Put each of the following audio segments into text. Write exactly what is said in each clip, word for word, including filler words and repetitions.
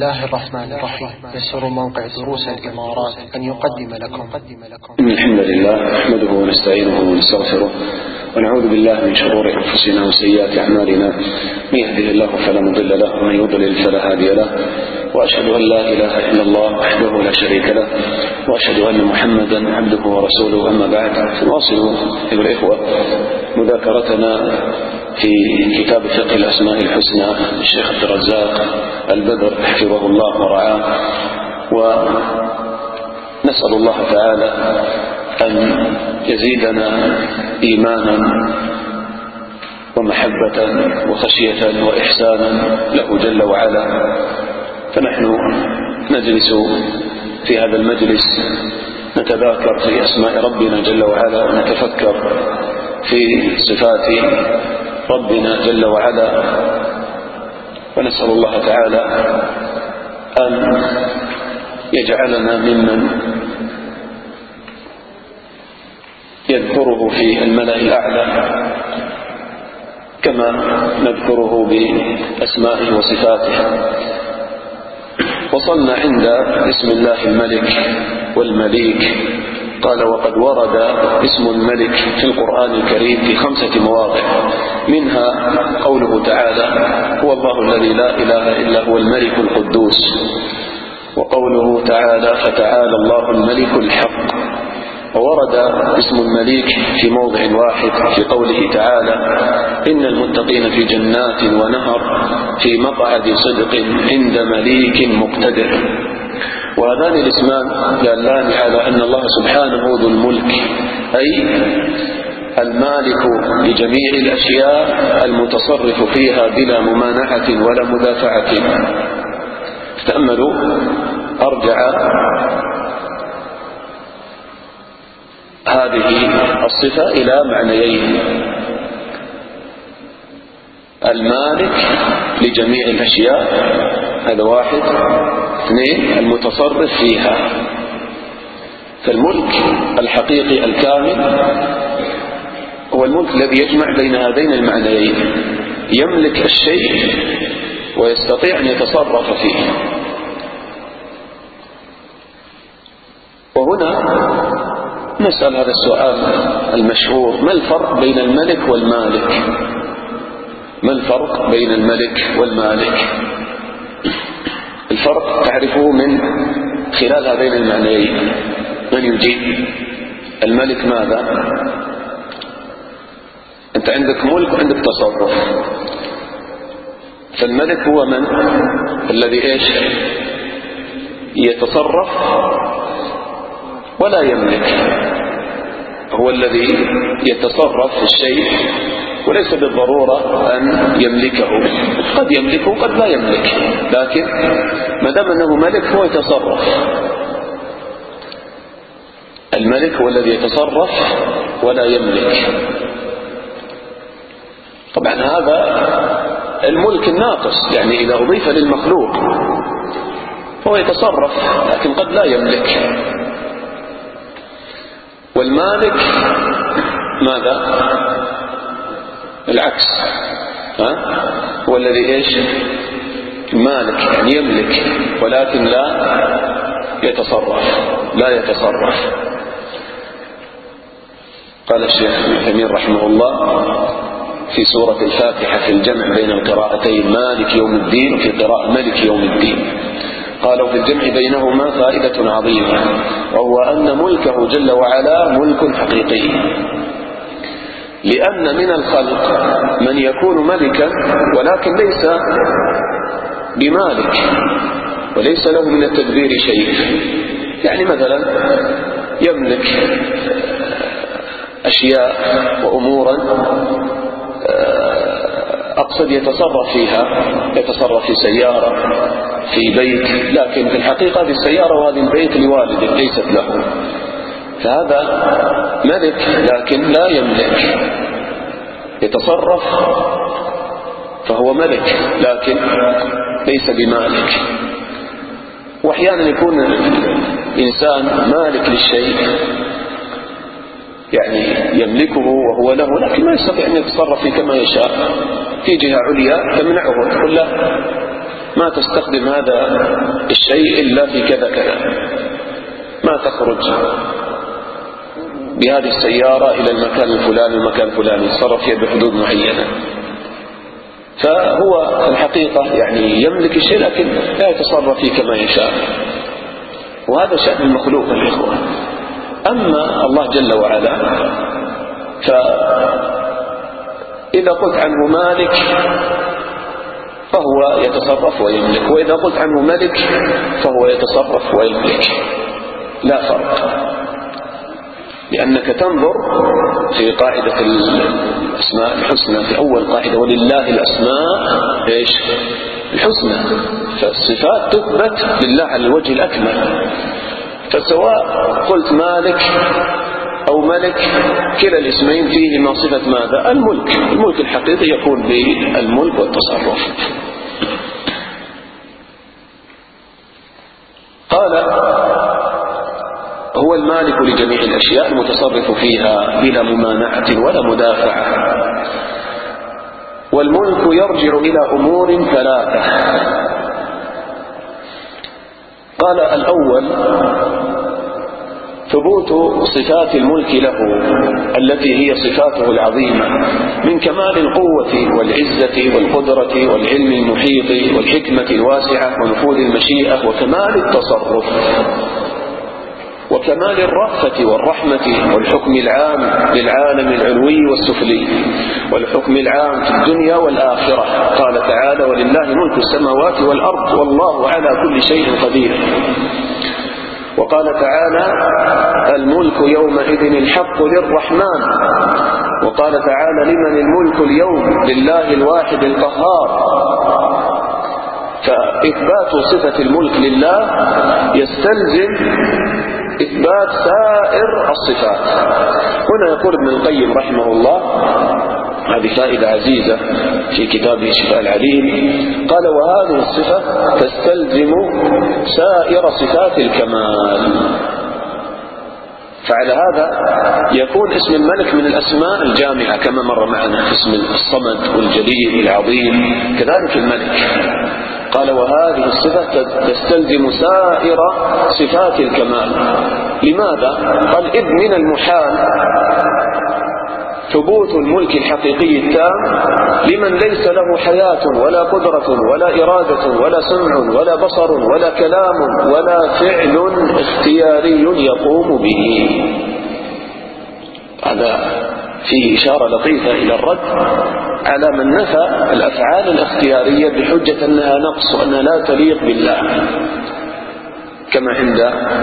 الله الرحمن الرحيم. يسر موقع دروس الإمارات أن يقدم لكم إن الحمد لله نحمده ونستعينه ونستغفره ونعوذ بالله من شرور أنفسنا وسيئات أعمالنا. من يهده الله فلا مضل له ومن يضلل فلا هادي له، وأشهد أن لا إله إلا الله وحده لا شريك له، وأشهد أن محمدا عبده ورسوله. أما بعد، نواصل أيها الإخوة مذاكرتنا في كتاب فقه الأسماء الحسنى للشيخ عبد الرزاق البدر حفظه الله ورعاه، ونسأل الله تعالى أن يزيدنا إيمانا ومحبة وخشية وإحسانا له جل وعلا. فنحن نجلس في هذا المجلس نتذاكر في أسماء ربنا جل وعلا، ونتفكر في صفات ربنا جل وعلا، ونسأل الله تعالى أن يجعلنا ممن يذكره في الملأ الأعلى كما نذكره بأسمائه وصفاته. وصلنا عند اسم الله الملك والمليك. قال: وقد ورد اسم الملك في القرآن الكريم في خمسة مواضع، منها قوله تعالى: هو الله الذي لا إله إلا هو الملك القدوس، وقوله تعالى: فتعالى الله الملك الحق. وورد اسم المليك في موضع واحد في قوله تعالى: إن المتقين في جنات ونهر في مقعد صدق عند مليك مقتدر. وهذان الاسمان دالان على أن الله سبحانه ذو الملك، أي المالك لجميع الأشياء المتصرف فيها بلا ممانعة ولا مدافعة. تأملوا، أرجع هذه الصفة إلى معنيين: المالك لجميع الأشياء، هذا واحد. اثنين، المتصرف فيها. فالملك الحقيقي الكامل هو الملك الذي يجمع بين هذين المعنيين، يملك الشيء ويستطيع أن يتصرف فيه. وهنا نسأل هذا السؤال المشهور: ما الفرق بين الملك والمالك؟ ما الفرق بين الملك والمالك؟ الفرق تعرفه من خلال هذين المعنيين. من يجيب؟ الملك ماذا؟ أنت عندك ملك وعندك تصرف. فالملك هو من؟ الذي إيش؟ يتصرف ولا يملك. هو الذي يتصرف في الشيء وليس بالضرورة أن يملكه، قد يملكه قد لا يملك، لكن ما دام أنه ملك هو يتصرف. الملك هو الذي يتصرف ولا يملك. طبعا هذا الملك الناقص، يعني إذا أضيف للمخلوق هو يتصرف لكن قد لا يملك. والمالك ماذا؟ العكس، ها؟ هو الذي إيش؟ مالك، يعني يملك ولكن لا يتصرف لا يتصرف قال الشيخ ابن تيمية رحمه الله في سورة الفاتحة في الجمع بين القراءتين مالك يوم الدين وفي قراءة ملك يوم الدين، قالوا في الجمع بينهما فائدة عظيمة، وهو أن ملكه جل وعلا ملك حقيقي، لأن من الخلق من يكون ملكا ولكن ليس بمالك وليس له من التدبير شيء. يعني مثلا يملك أشياء وأمورا أقصد يتصرف فيها، يتصرف في سيارة، في بيت، لكن في الحقيقة هذه السيارة وهذه البيت لوالده ليست له. فهذا ملك لكن لا يملك، يتصرف فهو ملك لكن ليس بمالك. وأحيانا يكون الإنسان مالك للشيء، يعني يملكه وهو له، لكن ما يستطيع أن يتصرف فيه كما يشاء. في جهة عليا تمنعه، تقول له ما تستخدم هذا الشيء إلا في كذا كذا، ما تخرج بهذه السيارة إلى المكان الفلاني المكان الفلاني، تصرف فيها بحدود معينة. فهو في الحقيقة يعني يملك الشيء لكن لا يتصرف فيه كما يشاء، وهذا شأن المخلوق الإخوة. أما الله جل وعلا فإذا قلت عنه مالك فهو يتصرف ويملك، وإذا قلت عنه ملك فهو يتصرف ويملك، لا فرق. لأنك تنظر في قاعدة الأسماء الحسنى في أول قاعدة: ولله الأسماء إيش الحسنى. فالصفات تثبت لله على الوجه الأكمل، فسواء قلت مالك أو ملك كلا الاسمين فيهما صفة ماذا؟ الملك. الملك الحقيقي يكون بالملك والتصرف. قال: هو المالك لجميع الأشياء المتصرف فيها بلا ممانعة ولا مدافعة. والملك يرجع إلى أمور ثلاثة. قال: الأول ثبوت صفات الملك له التي هي صفاته العظيمة من كمال القوة والعزة والقدرة والعلم المحيط والحكمة الواسعة ونفوذ المشيئة وكمال التصرف وكمال الرأفة والرحمة والحكم العام للعالم العلوي والسفلي والحكم العام في الدنيا والآخرة. قال تعالى: ولله ملك السماوات والأرض والله على كل شيء قدير. وقال تعالى: الملك يومئذ الحق للرحمن. وقال تعالى: لمن الملك اليوم؟ لله الواحد القهار. فإثبات صفة الملك لله يستلزم إثبات سائر الصفات. هنا يقول ابن القيم رحمه الله، هذه فائدة عزيزة في كتابه شفاء العليم، قال: وهذه الصفة تستلزم سائر صفات الكمال. فعلى هذا يكون اسم الملك من الأسماء الجامعة كما مر معنا، اسم الصمد والجليل العظيم، كذلك الملك. قال: وهذه الصفة تستلزم سائر صفات الكمال. لماذا؟ قال: إذ من المحال ثبوت الملك الحقيقي التام لمن ليس له حياة ولا قدرة ولا إرادة ولا سمع ولا بصر ولا كلام ولا فعل اختياري يقوم به. هذا فيه إشارة لطيفة إلى الرد على من نفى الأفعال الاختيارية بحجة أنها نقص وأنها لا تليق بالله، كما عند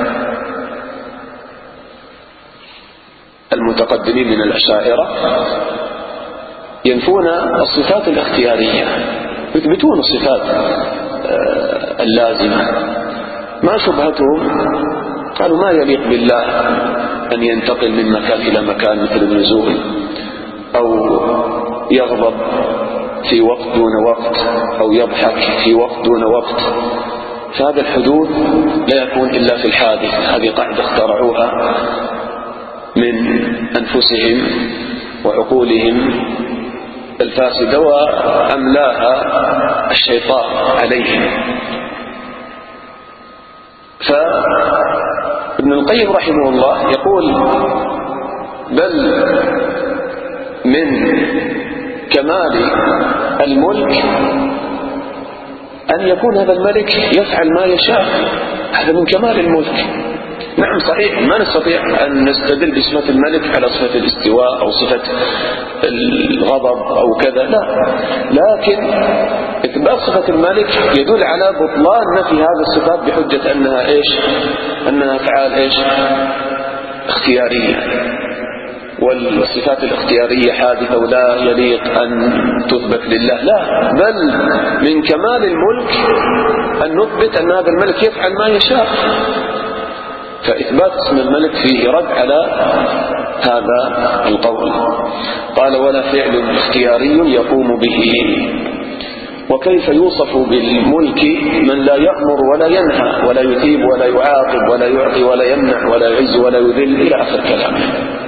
المتقدمين من الأشاعرة ينفون الصفات الاختيارية، يثبتون الصفات اللازمة. ما شبهتهم؟ قالوا: ما يليق بالله أن ينتقل من مكان إلى مكان مثل النزول، أو يغضب في وقت دون وقت، أو يضحك في وقت دون وقت. فهذا الحدود لا يكون إلا في الحادث. هذه قاعدة اخترعوها من أنفسهم وعقولهم الفاسدة وأملاها الشيطان عليهم. فابن القيم رحمه الله يقول: بل من كمال الملك أن يكون هذا الملك يفعل ما يشاء. هذا من كمال الملك. نعم صحيح، ما نستطيع أن نستدل بصفة الملك على صفة الاستواء أو صفة الغضب أو كذا، لا، لكن إثبات صفة الملك يدل على بطلان نفي هذه الصفات بحجة أنها إيش؟ أنها أفعال إيش؟ اختيارية، والصفات الاختيارية حادثة ولا يليق أن تثبت لله. لا، بل من كمال الملك أن نثبت أن هذا الملك يفعل ما يشاء. فإثبات اسم الملك فيه رد على هذا القول. قال: ولا فعل اختياري يقوم به. وكيف يوصف بالملك من لا يأمر ولا ينهى ولا يثيب ولا يعاقب ولا يعطي ولا يمنع ولا يعز ولا يذل إلى آخر كلامه.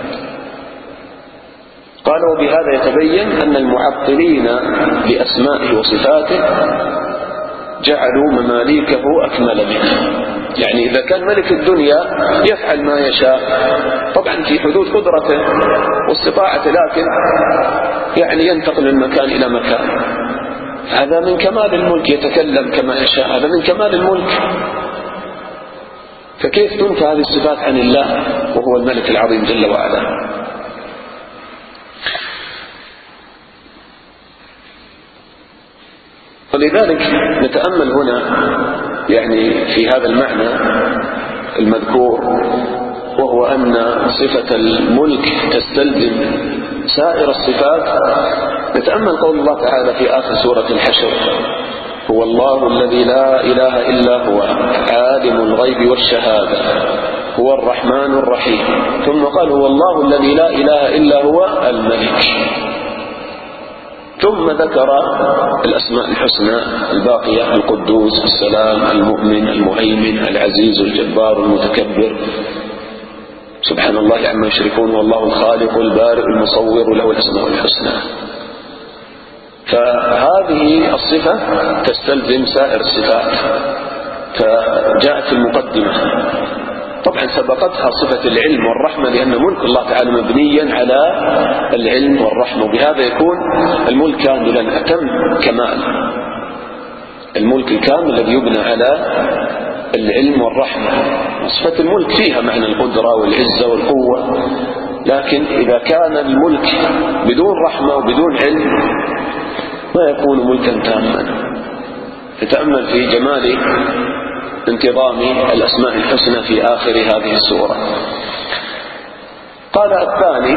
قال: وبهذا يتبين أن المعطلين لأسمائه وصفاته جعلوا مماليكه أكمل منه. يعني إذا كان ملك الدنيا يفعل ما يشاء طبعا في حدود قدرته واستطاعته، لكن يعني ينتقل من مكان إلى مكان، هذا من كمال الملك، يتكلم كما يشاء، هذا من كمال الملك. فكيف تنفى هذه الصفات عن الله وهو الملك العظيم جل وعلا؟ ولذلك نتأمل هنا يعني في هذا المعنى المذكور، وهو أن صفة الملك تستلزم سائر الصفات. نتأمل قول الله تعالى في آخر سورة الحشر: هو الله الذي لا إله إلا هو عالم الغيب والشهادة هو الرحمن الرحيم. ثم قال: هو الله الذي لا إله إلا هو الملك. ثم ذكر الأسماء الحسنى الباقية: القدوس، السلام، المؤمن، المهيمن، العزيز، الجبار، المتكبر، سبحان الله عما يشركون، والله الخالق البارئ المصور، له الأسماء الحسنى. فهذه الصفة تستلزم سائر الصفات، فجاءت في المقدمة. طبعا سبقتها صفة العلم والرحمة، لأن ملك الله تعالى مبنيا على العلم والرحمة، وبهذا يكون الملك كاملا أتم كمال. الملك الكامل الذي يبنى على العلم والرحمة. صفة الملك فيها معنى القدرة والعزة والقوة، لكن إذا كان الملك بدون رحمة وبدون علم ما يكون ملكا تاما. تتأمل في جمال انتظام الأسماء الحسنى في آخر هذه السورة. قال: الثاني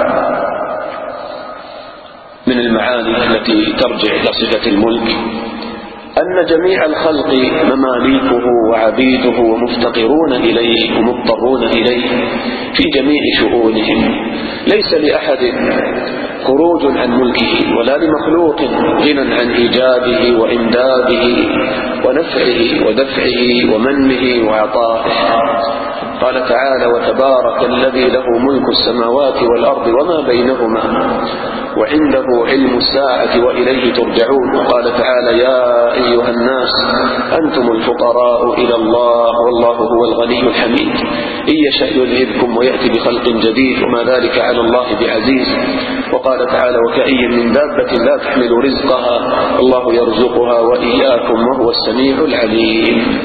من المعاني التي ترجع إلى صفة الملك أن جميع الخلق مماليكه وعبيده ومفتقرون إليه ومضطرون إليه في جميع شؤونهم، ليس لأحد خروج عن ملكه ولا لمخلوق غنى عن إيجاده وإمداده ونفعه ودفعه ومنه وعطائه. قال تعالى: وتبارك الذي له ملك السماوات والأرض وما بينهما وعنده علم الساعة وإليه ترجعون. وقال تعالى: يا أيها الناس أنتم الفقراء إلى الله والله هو الغني الحميد إن يشأ يذهبكم ويأتي بخلق جديد وما ذلك على الله بعزيز. وقال تعالى: وكأي من دابة لا تحمل رزقها الله يرزقها وإياكم وهو السميع العليم.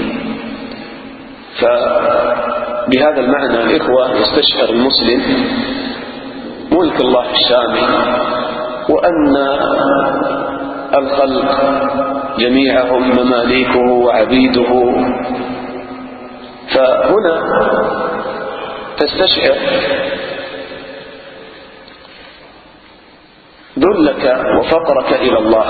فبهذا المعنى الإخوة يستشعر المسلم ملك الله الشامل، وأن الخلق جميعهم مماليكه وعبيده. فهنا تستشعر ذلك وفقرك إلى الله،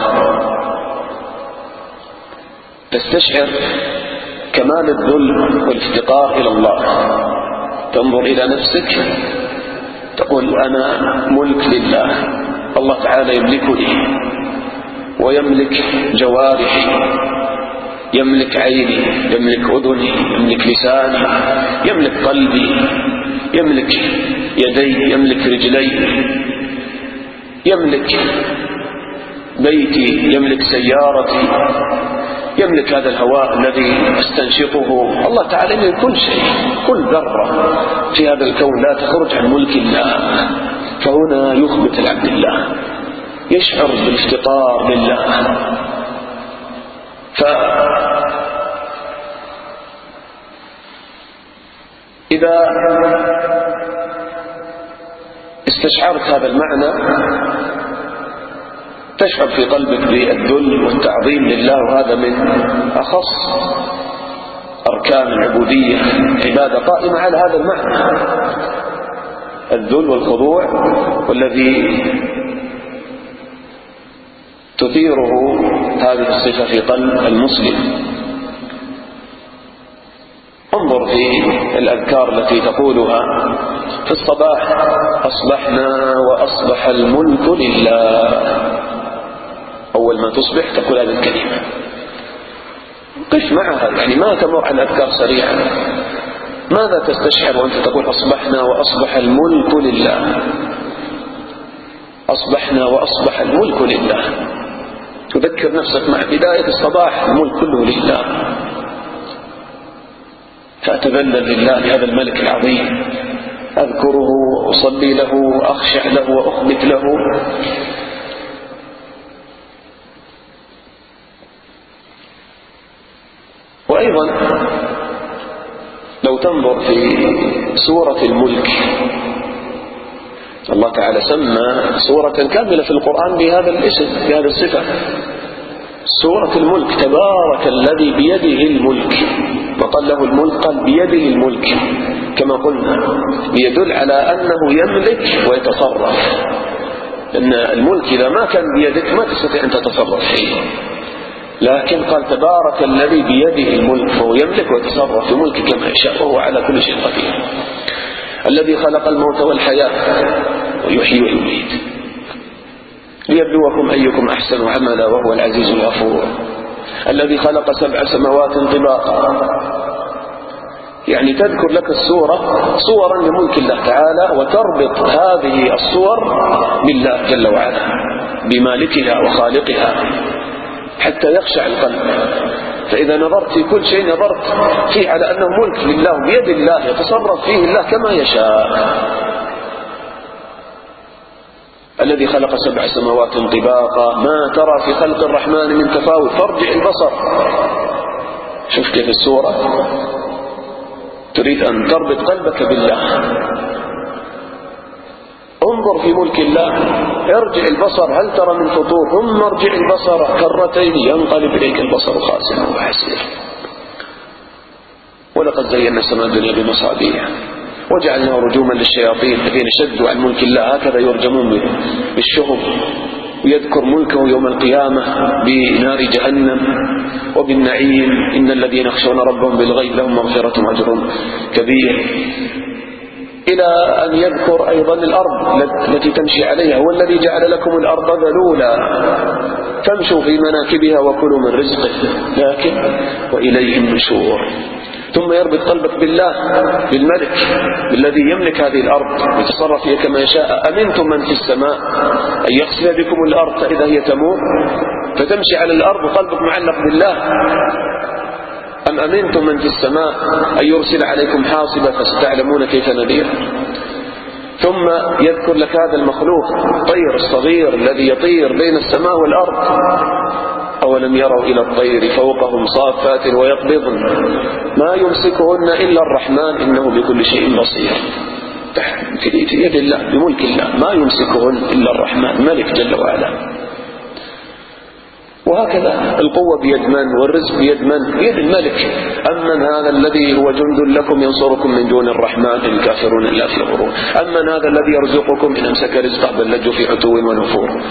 تستشعر كمال الذل والافتقار إلى الله. تنظر إلى نفسك تقول: أنا ملك لله، الله تعالى يملكني ويملك جوارحي، يملك عيني، يملك أذني، يملك لساني، يملك قلبي، يملك يدي، يملك رجلي، يملك بيتي، يملك سيارتي، يملك هذا الهواء الذي استنشقه. الله تعالى يملك كل شيء، كل ذرة في هذا الكون لا تخرج عن ملك الله. فهنا يخبت العبد الله، يشعر بالافتقار لله. فإذا استشعرت هذا المعنى تشعر في قلبك بالذل والتعظيم لله، وهذا من أخص أركان العبودية، عبادة قائمة على هذا المعنى، الذل والخضوع، والذي تثيره هذه الصفة في قلب المسلم. انظر في الأذكار التي تقولها في الصباح: أصبحنا وأصبح الملك لله. أول ما تصبح تقول هذه الكلمة، قف معها، يعني ما تمر على الأذكار سريعا. ماذا تستشعر وأنت تقول أصبحنا وأصبح الملك لله؟ أصبحنا وأصبح الملك لله، وذكر نفسك مع بداية الصباح الملك كله لله، فأتذلل لله لهذا الملك العظيم، أذكره وأصلي له وأخشع له وأخبت له. وأيضا لو تنظر في سورة الملك، الله تعالى سمى سورة كاملة في القرآن بهذا الاسم بهذا الصفة، سورة الملك، تبارك الذي بيده الملك، وقال له الملك قال بيده الملك، كما قلنا يدل على أنه يملك ويتصرف، لأن الملك إذا ما كان بيدك ما تستطيع أن تتصرف فيه، لكن قال تبارك الذي بيده الملك، فهو يملك ويتصرف في ملكه كما يشاء، وهو على كل شيء قدير. الذي خلق الموت والحياة ويحيي ويميت ليبلوكم أيكم أحسن عملا وهو العزيز الغفور. الذي خلق سبع سماوات طباقا، يعني تذكر لك السورة صورا لملك الله تعالى، وتربط هذه الصور بالله جل وعلا بمالكها وخالقها حتى يخشع القلب. فإذا نظرت في كل شيء نظرت فيه على أنه ملك لله بيد الله، يتصرف فيه الله كما يشاء. الذي خلق سبع سماوات طباقا ما ترى في خلق الرحمن من تفاوت فارجع البصر. شوف كيف السورة تريد أن تربط قلبك بالله، انظر في ملك الله، ارجع البصر هل ترى من فطور، ثم ارجع البصر كرتين ينقلب إليك البصر خاسئا وحسيرا. ولقد زينا السماء الدنيا بمصابيح وجعلناه رجوما للشياطين الذين شدوا عن ملك الله، هكذا يرجمون بالشهب. ويذكر ملكه يوم القيامة بنار جهنم وبالنعيم، إن الذين يخشون ربهم بالغيب لهم مغفرة وأجر كبير، إلى أن يذكر أيضا الأرض التي تمشي عليها، هو الذي جعل لكم الأرض ذلولا فامشوا في مناكبها وكلوا من رزقه لكن وإليه النشور. ثم يربط قلبك بالله بالملك الذي يملك هذه الأرض ويتصرف فيها كما يشاء. أمنتم من في السماء أن يخسف بكم الأرض فإذا هي تمور، فتمشي على الأرض وقلبك معلق بالله. أم أمنتم من في السماء أن يرسل عليكم حاصبا فستعلمون كيف نذير. ثم يذكر لك هذا المخلوق الطير الصغير الذي يطير بين السماء والأرض، أولم يروا إلى الطير فوقهم صافات ويقبضن ما يمسكهن إلا الرحمن إنه بكل شيء بصير. تحت يد الله بملك الله، ما يمسكهن إلا الرحمن ملك جل وعلا. وهكذا القوة بيد من والرزق بيد من؟ بيد الملك. أمن هذا الذي هو جند لكم ينصركم من دون الرحمن الكافرون إلا في غرور. أمن هذا الذي يرزقكم إن أمسك رزقه بل لجوا في عتو ونفور.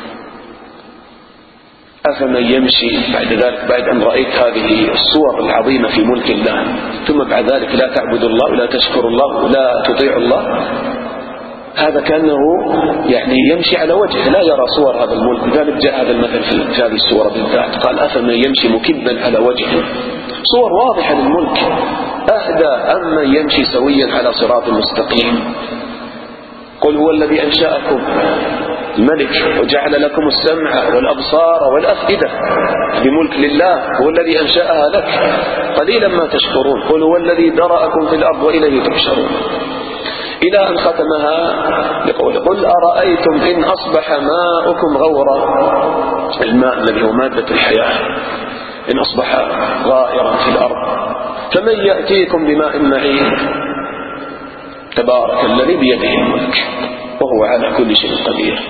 أفمن يمشي بعد ذلك بعد أن رأيت هذه الصور العظيمة في ملك الله ثم بعد ذلك لا تعبد الله ولا تشكر الله ولا تطيع الله، هذا كأنه يعني يمشي على وجهه لا يرى صور هذا الملك. لذلك جاء هذا المثل في هذه السورة بالذات، قال أفمن يمشي مكبا على وجهه، صور واضحة للملك. أهدى أمن يمشي سويا على صراط مستقيم. قل هو الذي أنشأكم الملك وجعل لكم السمع والأبصار والأفئدة بملك لله، هو الذي أنشأها لك قليلا ما تشكرون. قل هو الذي ذرأكم في الأرض وإليه تحشرون، إلى أن ختمها بقول قل أرأيتم إن أصبح ماؤكم غورا، الماء الذي هو مادة الحياة إن أصبح غائرا في الأرض فمن يأتيكم بماء معين، تبارك الذي بيده الملك وهو على كل شيء قدير.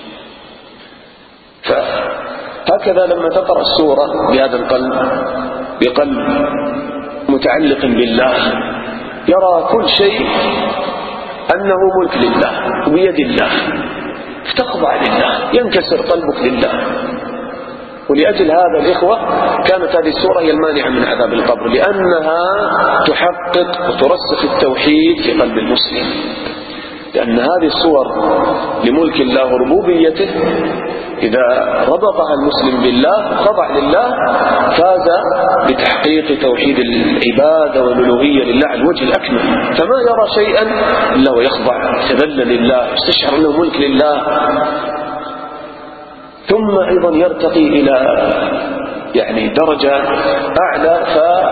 فهكذا لما تقرأ السورة بهذا القلب بقلب متعلق بالله يرى كل شيء أنه ملك لله وبيد الله، فتخضع لله، ينكسر قلبك لله. ولأجل هذا الإخوة كانت هذه السورة هي المانعة من عذاب القبر، لأنها تحقق وترسخ التوحيد في قلب المسلم. لأن هذه الصور لملك الله وربوبيته إذا ربطها المسلم بالله خضع لله فاز بتحقيق توحيد العبادة والألوهية لله على الوجه الأكمل، فما يرى شيئا إلا ويخضع يتذلل لله، يستشعر أنه ملك لله. ثم أيضا يرتقي إلى يعني درجة أعلى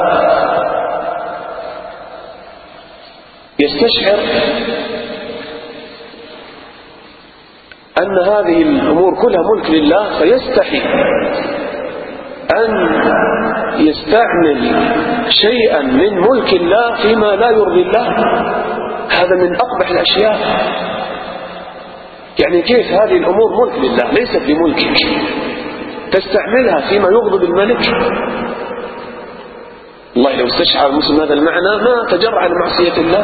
فيستشعر أن هذه الأمور كلها ملك لله، فيستحي أن يستعمل شيئا من ملك الله فيما لا يرضي الله. هذا من أقبح الأشياء. يعني كيف هذه الأمور ملك لله ليست بملكك تستعملها فيما يغضب الملك؟ الله لو استشعر المسلم هذا المعنى ما تجرع على معصية الله.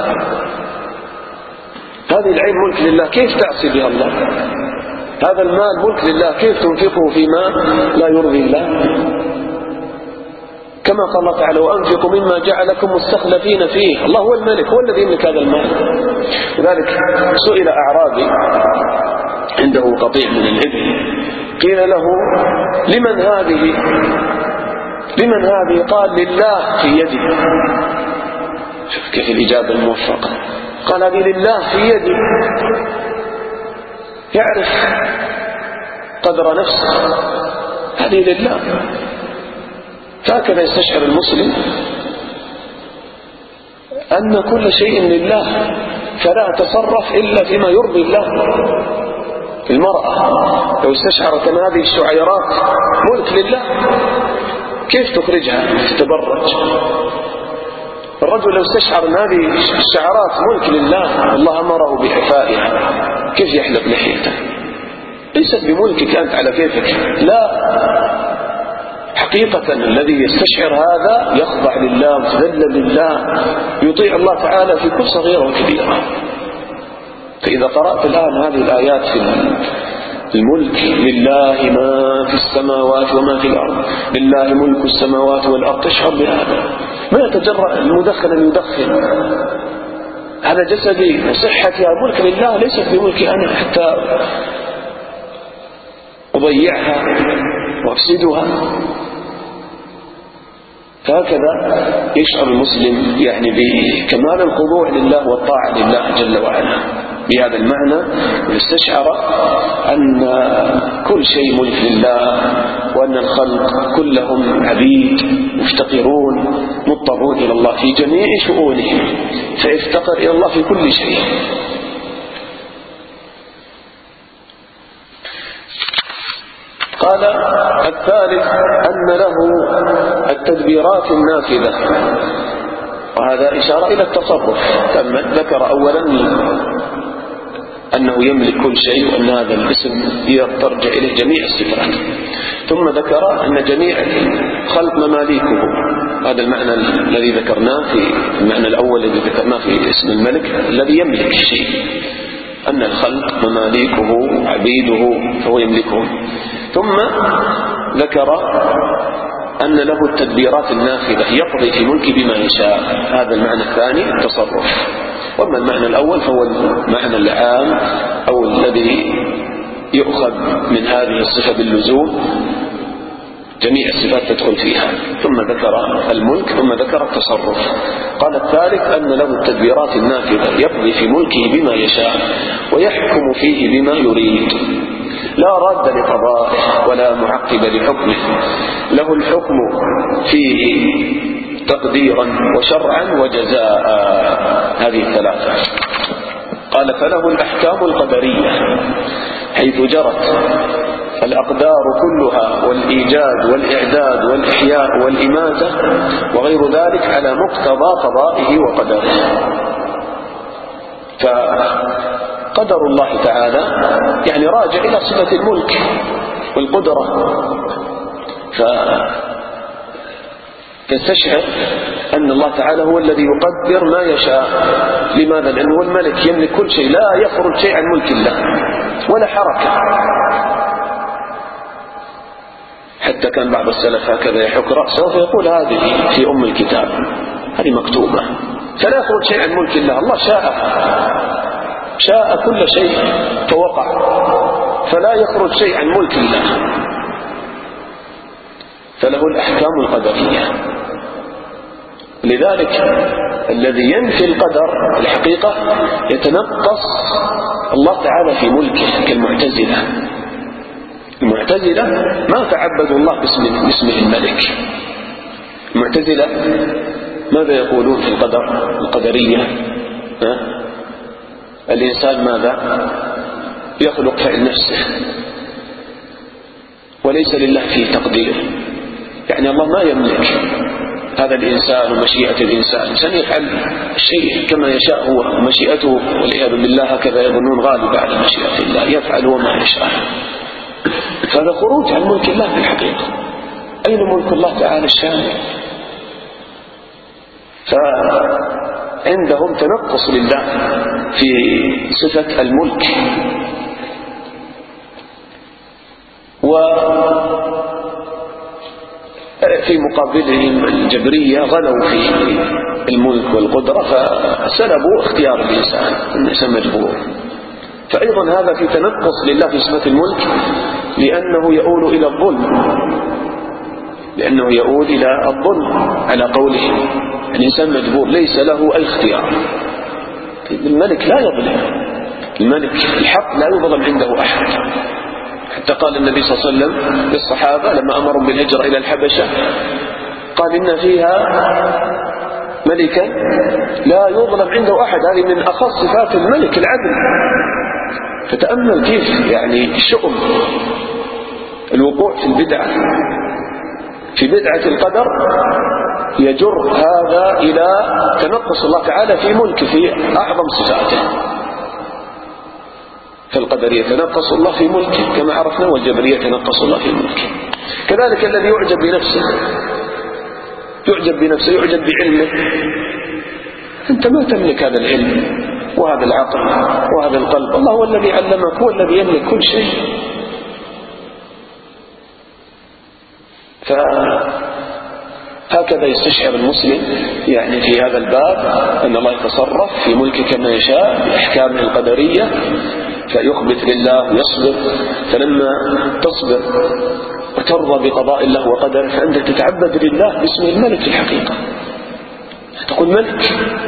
هذه العين ملك لله، كيف تعصي بها الله؟ هذا المال ملك لله، كيف تنفقه فيما لا يرضي الله؟ كما قال الله تعالى: وأنفقوا مما جعلكم مستخلفين فيه. الله هو الملك، هو الذي يملك هذا المال. لذلك سئل أعرابي عنده قطيع من الإبل، قيل له: لمن هذه؟ لمن هذه؟ قال: لله في يدي. شوف كيف الإجابة الموفقة. قال: هذه لله في يدي. يعرف قدر نفسه، هذه لله. هكذا يستشعر المسلم أن كل شيء لله، فلا تصرف إلا فيما يرضي الله. المرأة لو استشعرت أن هذه الشعيرات ملك لله كيف تخرجها تتبرج؟ الرجل لو استشعر أن هذه الشعرات ملك لله الله أمره بإعفائها كيف يحلق لحيته؟ ليست بملكك أنت على كيفك، لا. حقيقة الذي يستشعر هذا يخضع لله ويتذلل لله، يطيع الله تعالى في كل صغيرة وكبيرة. فإذا قرأت الآن هذه الآيات في الملك: لله ما في السماوات وما في الأرض، لله ملك السماوات والأرض، تشعر بهذا. ما يتجرأ المدخن أن يدخن، هذا جسدي وصحتي ملك لله، ليست بملكي أنا حتى أضيعها وأفسدها. فهكذا يشعر المسلم يعني بكمال الخضوع لله والطاعة لله جل وعلا. بهذا المعنى يستشعر أن كل شيء ملك لله، وأن الخلق كلهم عبيد مفتقرون مضطرون إلى الله في جميع شؤونهم، فيفتقر إلى الله في كل شيء. قال: الثالث أن له التدبيرات النافذة، وهذا إشارة إلى التصرف. كما ذكر أولا أنه يملك كل شيء، وأن هذا الاسم ترجع إليه جميع الصفات. ثم ذكر أن جميع الخلق مماليكه، هذا المعنى الذي ذكرناه في المعنى الأول الذي ذكرناه في اسم الملك الذي يملك شيء، أن الخلق مماليكه عبيده فهو يملكهم. ثم ذكر أن له التدبيرات النافذة، يقضي في ملكه بما يشاء. هذا المعنى الثاني التصرف. وأما المعنى الأول فهو المعنى العام أو الذي يؤخذ من هذه الصفة باللزوم، جميع الصفات تدخل فيها. ثم ذكر الملك ثم ذكر التصرف. قال: الثالث أن له التدبيرات النافذة، يقضي في ملكه بما يشاء ويحكم فيه بما يريد، لا راد لقضائه ولا معقب لحكمه، له الحكم فيه تقديرا وشرعا وجزاء. هذه الثلاثة. قال: فله الأحكام القدرية، حيث جرت الأقدار كلها، والإيجاد والإعداد والإحياء والإماتة وغير ذلك على مقتضى قضائه وقدره. فقدر الله تعالى يعني راجع إلى صفة الملك والقدرة، فتستشعر أن الله تعالى هو الذي يقدر ما يشاء. لماذا؟ لأنه الملك يملك كل شيء، لا يخرج شيء عن ملك الله ولا حركة. حتى كان بعض السلف هكذا يحك رأسه فيقول: هذه في أم الكتاب، هذه مكتوبة، فلا يخرج شيء عن ملك الله. الله شاء شاء كل شيء فوقع، فلا يخرج شيء عن ملك الله. فله الأحكام القدرية. لذلك الذي ينفي القدر الحقيقة يتنقص الله تعالى في ملكه، كالمعتزلة. المعتزلة ما تعبدوا الله باسم باسمه الملك. المعتزلة ماذا يقولون في القدر؟ القدرية ها؟ الإنسان ماذا يخلق فعل نفسه وليس لله فيه تقدير، يعني الله ما يملك هذا الإنسان ومشيئة الإنسان، الإنسان يفعل الشيء كما يشاء هو، ومشيئته والعياذ بالله هكذا يظنون غالبة على مشيئة الله، يفعل هو ما يشاء. فهذا خروج عن ملك الله في الحقيقة. أين ملك الله تعالى الشامل؟ فعندهم تنقص لله في صفة الملك. وفي مقابلهم الجبرية غلوا في الملك والقدرة، فسلبوا اختيار الإنسان الإنسان مجبور. فأيضا هذا في تنقص لله في صفة الملك، لأنه يؤول إلى الظلم، لأنه يؤول إلى الظلم على قولهم الإنسان مجبور ليس له أي اختيار. الملك لا يظلم، الملك الحق لا يظلم عنده أحد. حتى قال النبي صلى الله عليه وسلم للصحابة لما أمرهم بالهجرة إلى الحبشة قال إن فيها ملكا لا يظلم عنده أحد. هذه من أخص صفات الملك العدل. فتأمل كيف يعني الشؤم الوقوع في البدعة في بدعة القدر يجر هذا إلى تنقص الله تعالى في ملك في أعظم صفاته. فالقدرية يتنقص الله في ملكه كما عرفنا، والجبرية يتنقص الله في ملكه. كذلك الذي يعجب بنفسه يعجب بنفسه يعجب بعلمه. أنت ما تملك هذا العلم وهذا العقل وهذا القلب، الله هو الذي علمك، هو الذي يملك كل شيء. فهكذا يستشعر المسلم يعني في هذا الباب أن الله يتصرف في ملكه كما يشاء بأحكامه القدرية، فيخبت لله ويصبر. فلما تصبر وترضى بقضاء الله وقدره فأنت تتعبد لله باسم الملك في الحقيقة، تقول ملك.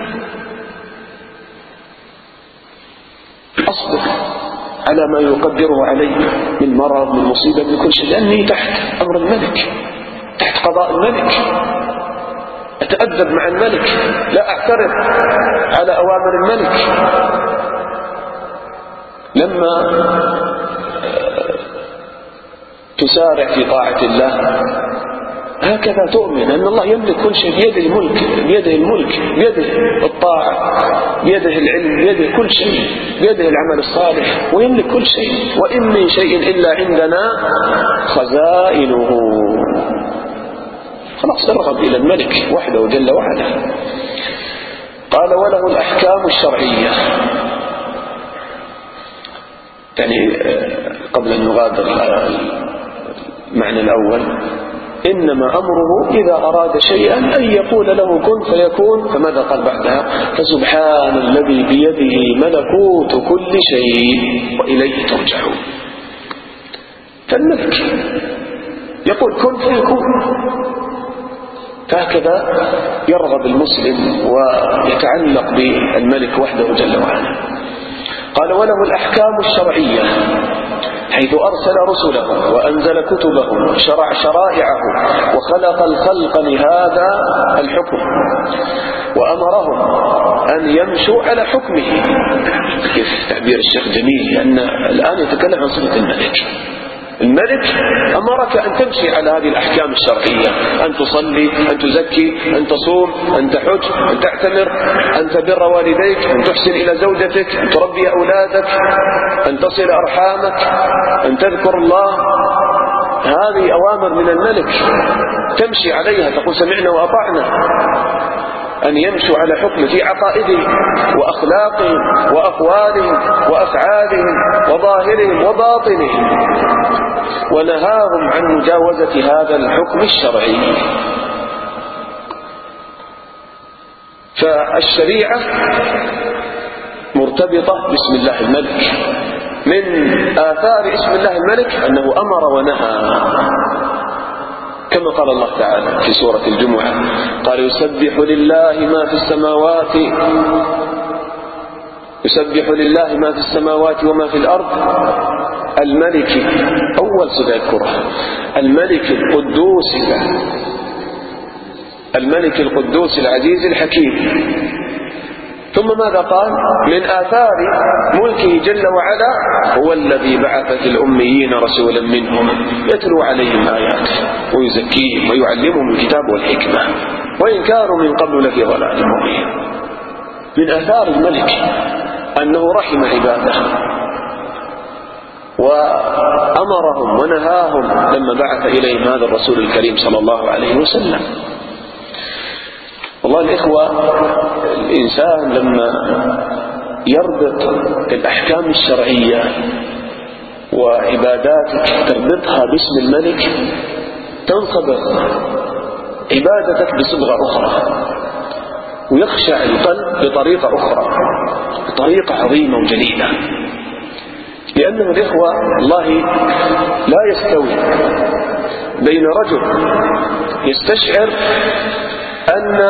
أصبر على ما يقدره علي من مرض من مصيبة من كل شيء، لأني تحت أمر الملك، تحت قضاء الملك. أتأدب مع الملك، لا أعترض على أوامر الملك. لما تسارع في طاعة الله هكذا تؤمن أن الله يملك كل شيء، بيده الملك، بيده الملك، بيده الطاعة، بيده العلم، بيده كل شيء، بيده العمل الصالح، ويملك كل شيء. وإن من شيء إلا عندنا خزائنه. خلاص ارغب إلى الملك وحده جل وعلا. قال وله الأحكام الشرعية. يعني قبل أن نغادر المعنى الأول، إنما أمره إذا أراد شيئا أن يقول له كن فيكون. فماذا قال بعدها؟ فسبحان الذي بيده ملكوت كل شيء وإليه ترجعون. فالملك يقول كن فيكون. فهكذا يرغب المسلم ويتعلق بالملك وحده جل وعلا. قال وله الأحكام الشرعية، حيث أرسل رسله وأنزل كتبه وشرع شرائعه وخلق الخلق لهذا الحكم، وأمرهم أن يمشوا على حكمه. كيف تعبير الشيخ جميل، لأن الآن يتكلم عن صفة الملك. الملك أمرك أن تمشي على هذه الأحكام الشرعية، أن تصلي، أن تزكي، أن تصوم، أن تحج، أن تعتمر، أن تبر والديك، أن تحسن إلى زوجتك، أن تربي أولادك، أن تصل أرحامك، أن تذكر الله. هذه أوامر من الملك تمشي عليها، تقول سمعنا وأطعنا. أن يمشوا على حكمه في عقائدهم وأخلاقهم وأقوالهم وأفعالهم وظاهرهم وباطنهم، ونهاهم عن مجاوزة هذا الحكم الشرعي. فالشريعة مرتبطة باسم الله الملك. من آثار اسم الله الملك أنه أمر ونهى، كما قال الله تعالى في سورة الجمعة قال يسبح لله ما في السماوات يسبح لله ما في السماوات وما في الأرض الملك. أول صفة يذكرها الملك القدوس الملك القدوس العزيز الحكيم. ثم ماذا قال؟ من آثار ملكه جل وعلا هو الذي بعث في الأميين رسولا منهم يتلو عليهم آياته ويزكيهم ويعلمهم الكتاب والحكمة وإن كانوا من قبل لفي ضلال مبين. من آثار الملك أنه رحم عباده وأمرهم ونهاهم لما بعث إليهم هذا الرسول الكريم صلى الله عليه وسلم. والله الإخوة، الإنسان لما يربط الأحكام الشرعية وعباداتك تربطها باسم الملك تنصبغ عبادتك بصبغة أخرى ويخشع القلب بطريقة أخرى، بطريقة عظيمة وجليلة. لأنه الإخوة والله لا يستوي بين رجل يستشعر أن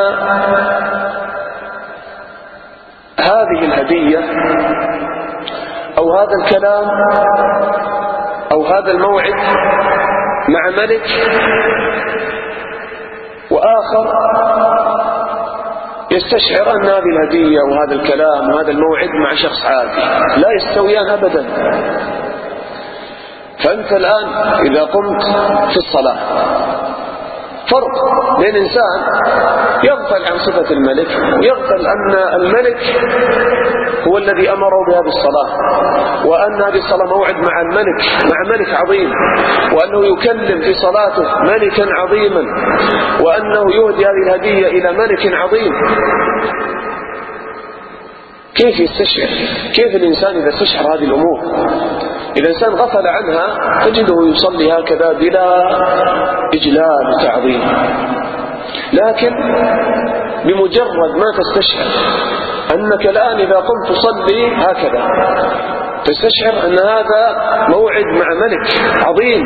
هذه الهدية أو هذا الكلام أو هذا الموعد مع ملك، وآخر يستشعر أن هذه الهدية وهذا الكلام وهذا الموعد مع شخص عادي، لا يستويان أبدا. فأنت الآن إذا قمت في الصلاة فرق بين إنسان يغفل عن صفة الملك، يغفل أن الملك هو الذي أمره بهذه الصلاة، وأن هذه الصلاة موعد مع الملك، مع ملك عظيم، وأنه يكلم في صلاته ملكا عظيما، وأنه يهدي هذه الهدية إلى ملك عظيم. كيف يستشعر؟ كيف الإنسان إذا استشعر هذه الأمور؟ إذا الإنسان غفل عنها تجده يصلي هكذا بلا إجلال وتعظيم. لكن بمجرد ما تستشعر أنك الآن إذا قمت تصلي هكذا تستشعر أن هذا موعد مع ملك عظيم،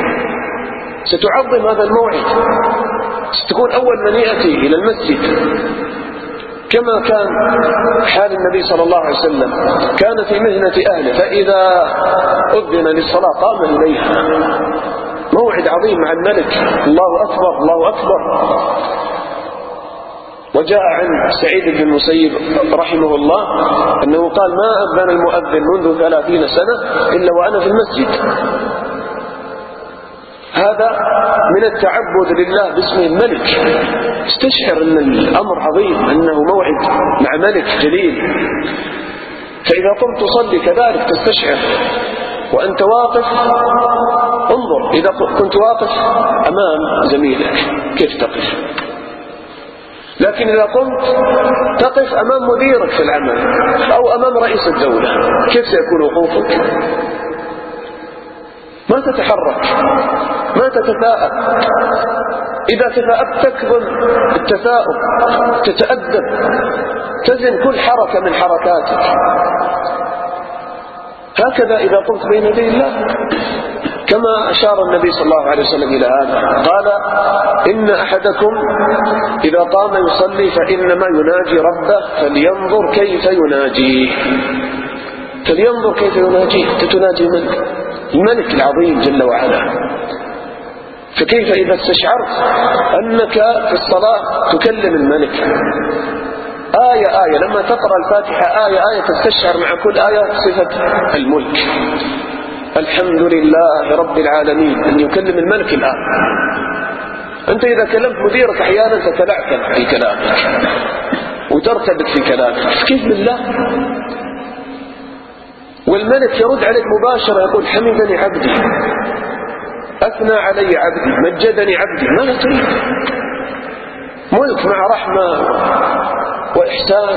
ستعظم هذا الموعد، ستكون أول من يأتي إلى المسجد كما كان حال النبي صلى الله عليه وسلم، كان في مهنة أهله فإذا أذن للصلاة قام إليها. موعد عظيم مع الملك، الله أكبر الله أكبر. وجاء عن سعيد بن المسيب رحمه الله أنه قال ما أذن المؤذن منذ ثلاثين سنة إلا وأنا في المسجد. هذا من التعبد لله باسم الملك. استشعر أن الأمر عظيم، أنه موعد مع ملك جليل. فإذا قمت تصلي كذلك تستشعر وأنت واقف. انظر إذا كنت واقف أمام زميلك كيف تقف، لكن إذا قمت تقف أمام مديرك في العمل أو أمام رئيس الدولة كيف سيكون وقوفك؟ ما تتحرك، ما تتثاءب. إذا تثاءبت تكظم التثاؤب، تتأدب، تزن كل حركة من حركاتك. هكذا إذا قمت بين يدي الله، كما أشار النبي صلى الله عليه وسلم إلى هذا، قال إن أحدكم إذا قام يصلي فإنما يناجي ربه فلينظر كيف يناجيه. فلينظر كيف يناجيه. تتناجي من؟ الملك العظيم جل وعلا. فكيف إذا استشعرت أنك في الصلاة تكلم الملك آية آية، لما تقرأ الفاتحة آية آية تستشعر مع كل آية صفة الملك. الحمد لله رب العالمين، أن يكلم الملك الآن. أنت إذا كلمت مديرك أحيانا تتلعثم في كلامك وترتبك في كلامك، كيف بالله؟ والملك يرد عليك مباشرة يقول حمدني عبدي، أثنى علي عبدي، مجدني عبدي. ماذا تريد؟ ملك مع رحمة وإحسان.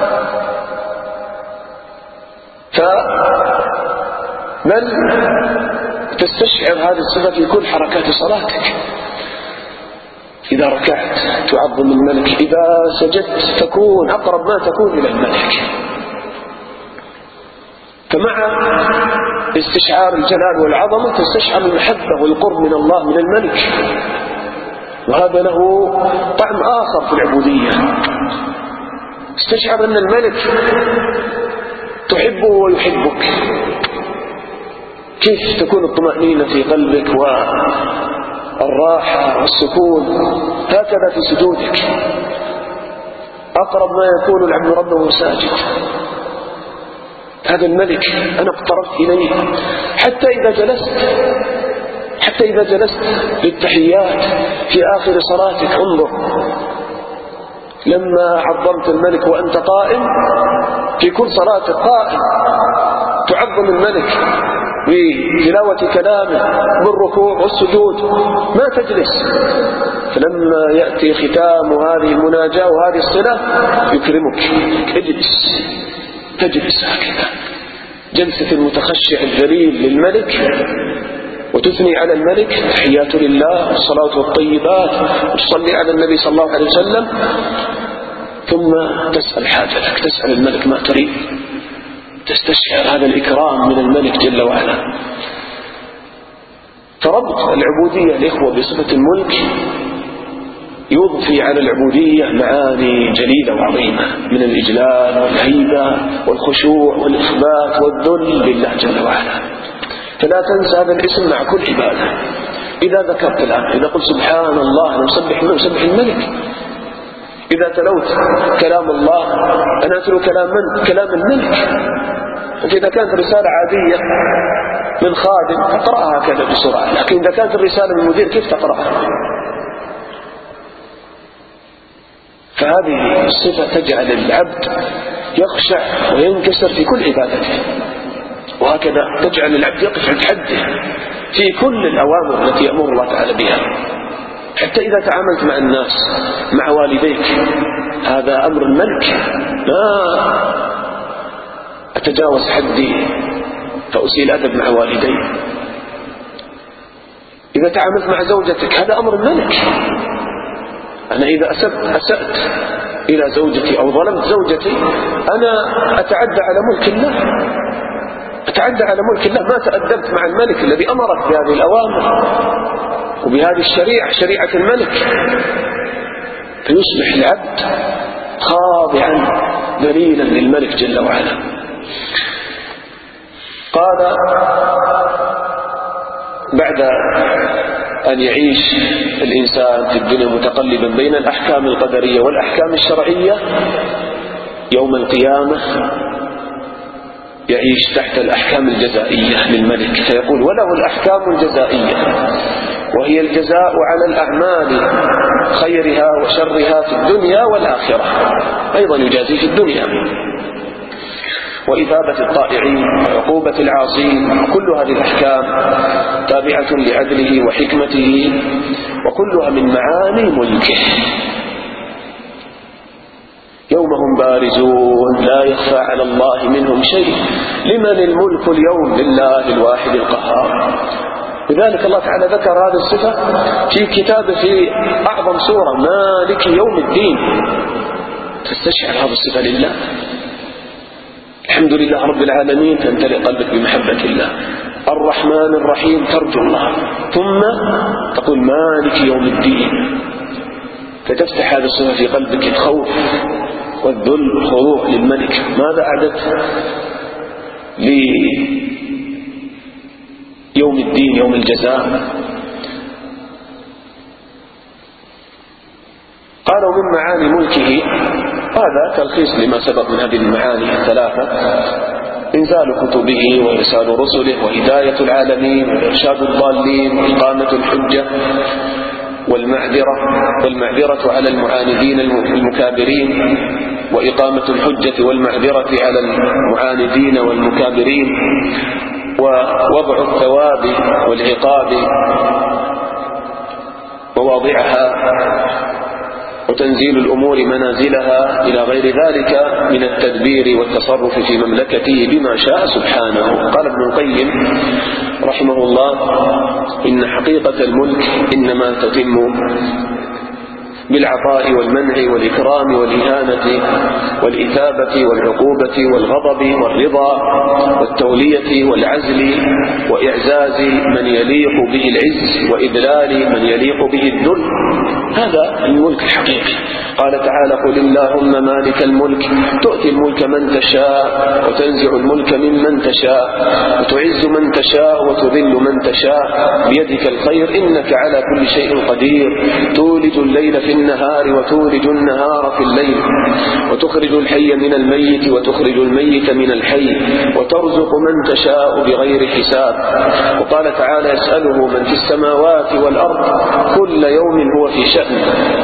فبل تستشعر هذه الصفة في كل حركات صلاتك. إذا ركعت تعظم الملك، إذا سجدت تكون أقرب ما تكون إلى الملك. فمع استشعار الجلال والعظمة تستشعر المحبة والقرب من الله من الملك، وهذا له طعم آخر في العبودية. استشعر أن الملك تحبه ويحبك، كيف تكون الطمأنينة في قلبك والراحة والسكون؟ هكذا في سجودك، أقرب ما يكون العبد ربه ساجد. هذا الملك أنا اقتربت إليه. حتى إذا جلست حتى إذا جلست للتحيات في آخر صلاتك، انظر لما عظمت الملك وأنت قائم في كل صلاتك قائم تعظم الملك بتلاوة كلامه بالركوع والسجود، ما تجلس. فلما يأتي ختام هذه المناجاة وهذه الصلة يكرمك، اجلس، تجلس هكذا جلسة المتخشع الذليل للملك، وتثني على الملك، تحيات لله والصلاة والطيبات، وتصلي على النبي صلى الله عليه وسلم، ثم تسأل حاجتك، تسأل الملك ما تريد، تستشعر هذا الإكرام من الملك جل وعلا. فربط العبودية الإخوة بصفة الملك يضفي على العبودية معاني جليلة وعظيمة من الإجلال والهيبة والخشوع والإخبات والذل لله جل وعلا. فلا تنسى هذا الاسم مع كل عبادة. إذا ذكرت الآن، إذا قلت سبحان الله أنا مسبح من مسبح الملك. إذا تلوت كلام الله أنا أتلو كلام من؟ كلام الملك. أنت إذا كانت رسالة عادية من خادم تقرأها كذا بسرعة، لكن إذا كانت الرسالة من مدير كيف تقرأها؟ فهذه الصفة تجعل العبد يخشع وينكسر في كل عبادته، وهكذا تجعل العبد يقف عند حده في كل الأوامر التي يأمر الله تعالى بها. حتى إذا تعاملت مع الناس، مع والديك، هذا أمر الملك، ما أتجاوز حدي فأسيء الأدب مع والدي. إذا تعاملت مع زوجتك هذا أمر الملك، أنا إذا أسأت, أسأت إلى زوجتي أو ظلمت زوجتي أنا أتعدى على ملك الله، أتعدى على ملك الله، ما تأدبت مع الملك الذي أمرك بهذه الأوامر وبهذه الشريعة، شريعة الملك. فيصبح العبد خاضعا ذليلا للملك جل وعلا. قال بعد أن يعيش الإنسان في الدنيا متقلبا بين الأحكام القدرية والأحكام الشرعية، يوم القيامة يعيش تحت الأحكام الجزائية للملك، فيقول وله الأحكام الجزائية، وهي الجزاء على الأعمال خيرها وشرها في الدنيا والآخرة، أيضا يجازي في الدنيا، وإثابة الطائعين وعقوبة العاصين. كل هذه الأحكام تابعة لعدله وحكمته، وكلها من معاني ملكه. يوم هم بارزون لا يخفى على الله منهم شيء، لمن الملك اليوم؟ لله الواحد القهار. لذلك الله تعالى ذكر هذه الصفة في كتابه في أعظم سورة، مالك يوم الدين. تستشعر هذه الصفة لله، الحمد لله رب العالمين، تمتلئ قلبك بمحبة الله. الرحمن الرحيم ترجو الله، ثم تقول مالك يوم الدين، فتفتح هذه الصفة في قلبك الخوف والذل والخضوع للملك. ماذا أعددت ليوم الدين، يوم الجزاء؟ قالوا من معاني ملكه، هذا تلخيص لما سبق من هذه المعاني الثلاثة: إنزال كتبه وإرسال رسله وهداية العالمين وإرشاد الضالين وإقامة الحجة والمعذرة والمعذرة على المعاندين المكابرين، وإقامة الحجة والمعذرة على المعاندين والمكابرين، ووضع الثواب والعقاب مواضعها، وتنزيل الأمور منازلها، إلى غير ذلك من التدبير والتصرف في مملكته بما شاء سبحانه. قال ابن القيم رحمه الله: إن حقيقة الملك إنما تتم بالعطاء والمنع والإكرام والإهانة والإثابة والعقوبة والغضب والرضا والتولية والعزل وإعزاز من يليق به العز وإذلال من يليق به الذل. هذا الملك الحقيقي. قال تعالى: قل اللهم مالك الملك تؤتي الملك من تشاء وتنزع الملك ممن تشاء وتعز من تشاء وتذل من تشاء بيدك الخير إنك على كل شيء قدير تولج الليل في النهار وتولج النهار في الليل وتخرج الحي من الميت وتخرج الميت من الحي وترزق من تشاء بغير حساب. وقال تعالى: يسأله من في السماوات والأرض كل يوم هو في شأن.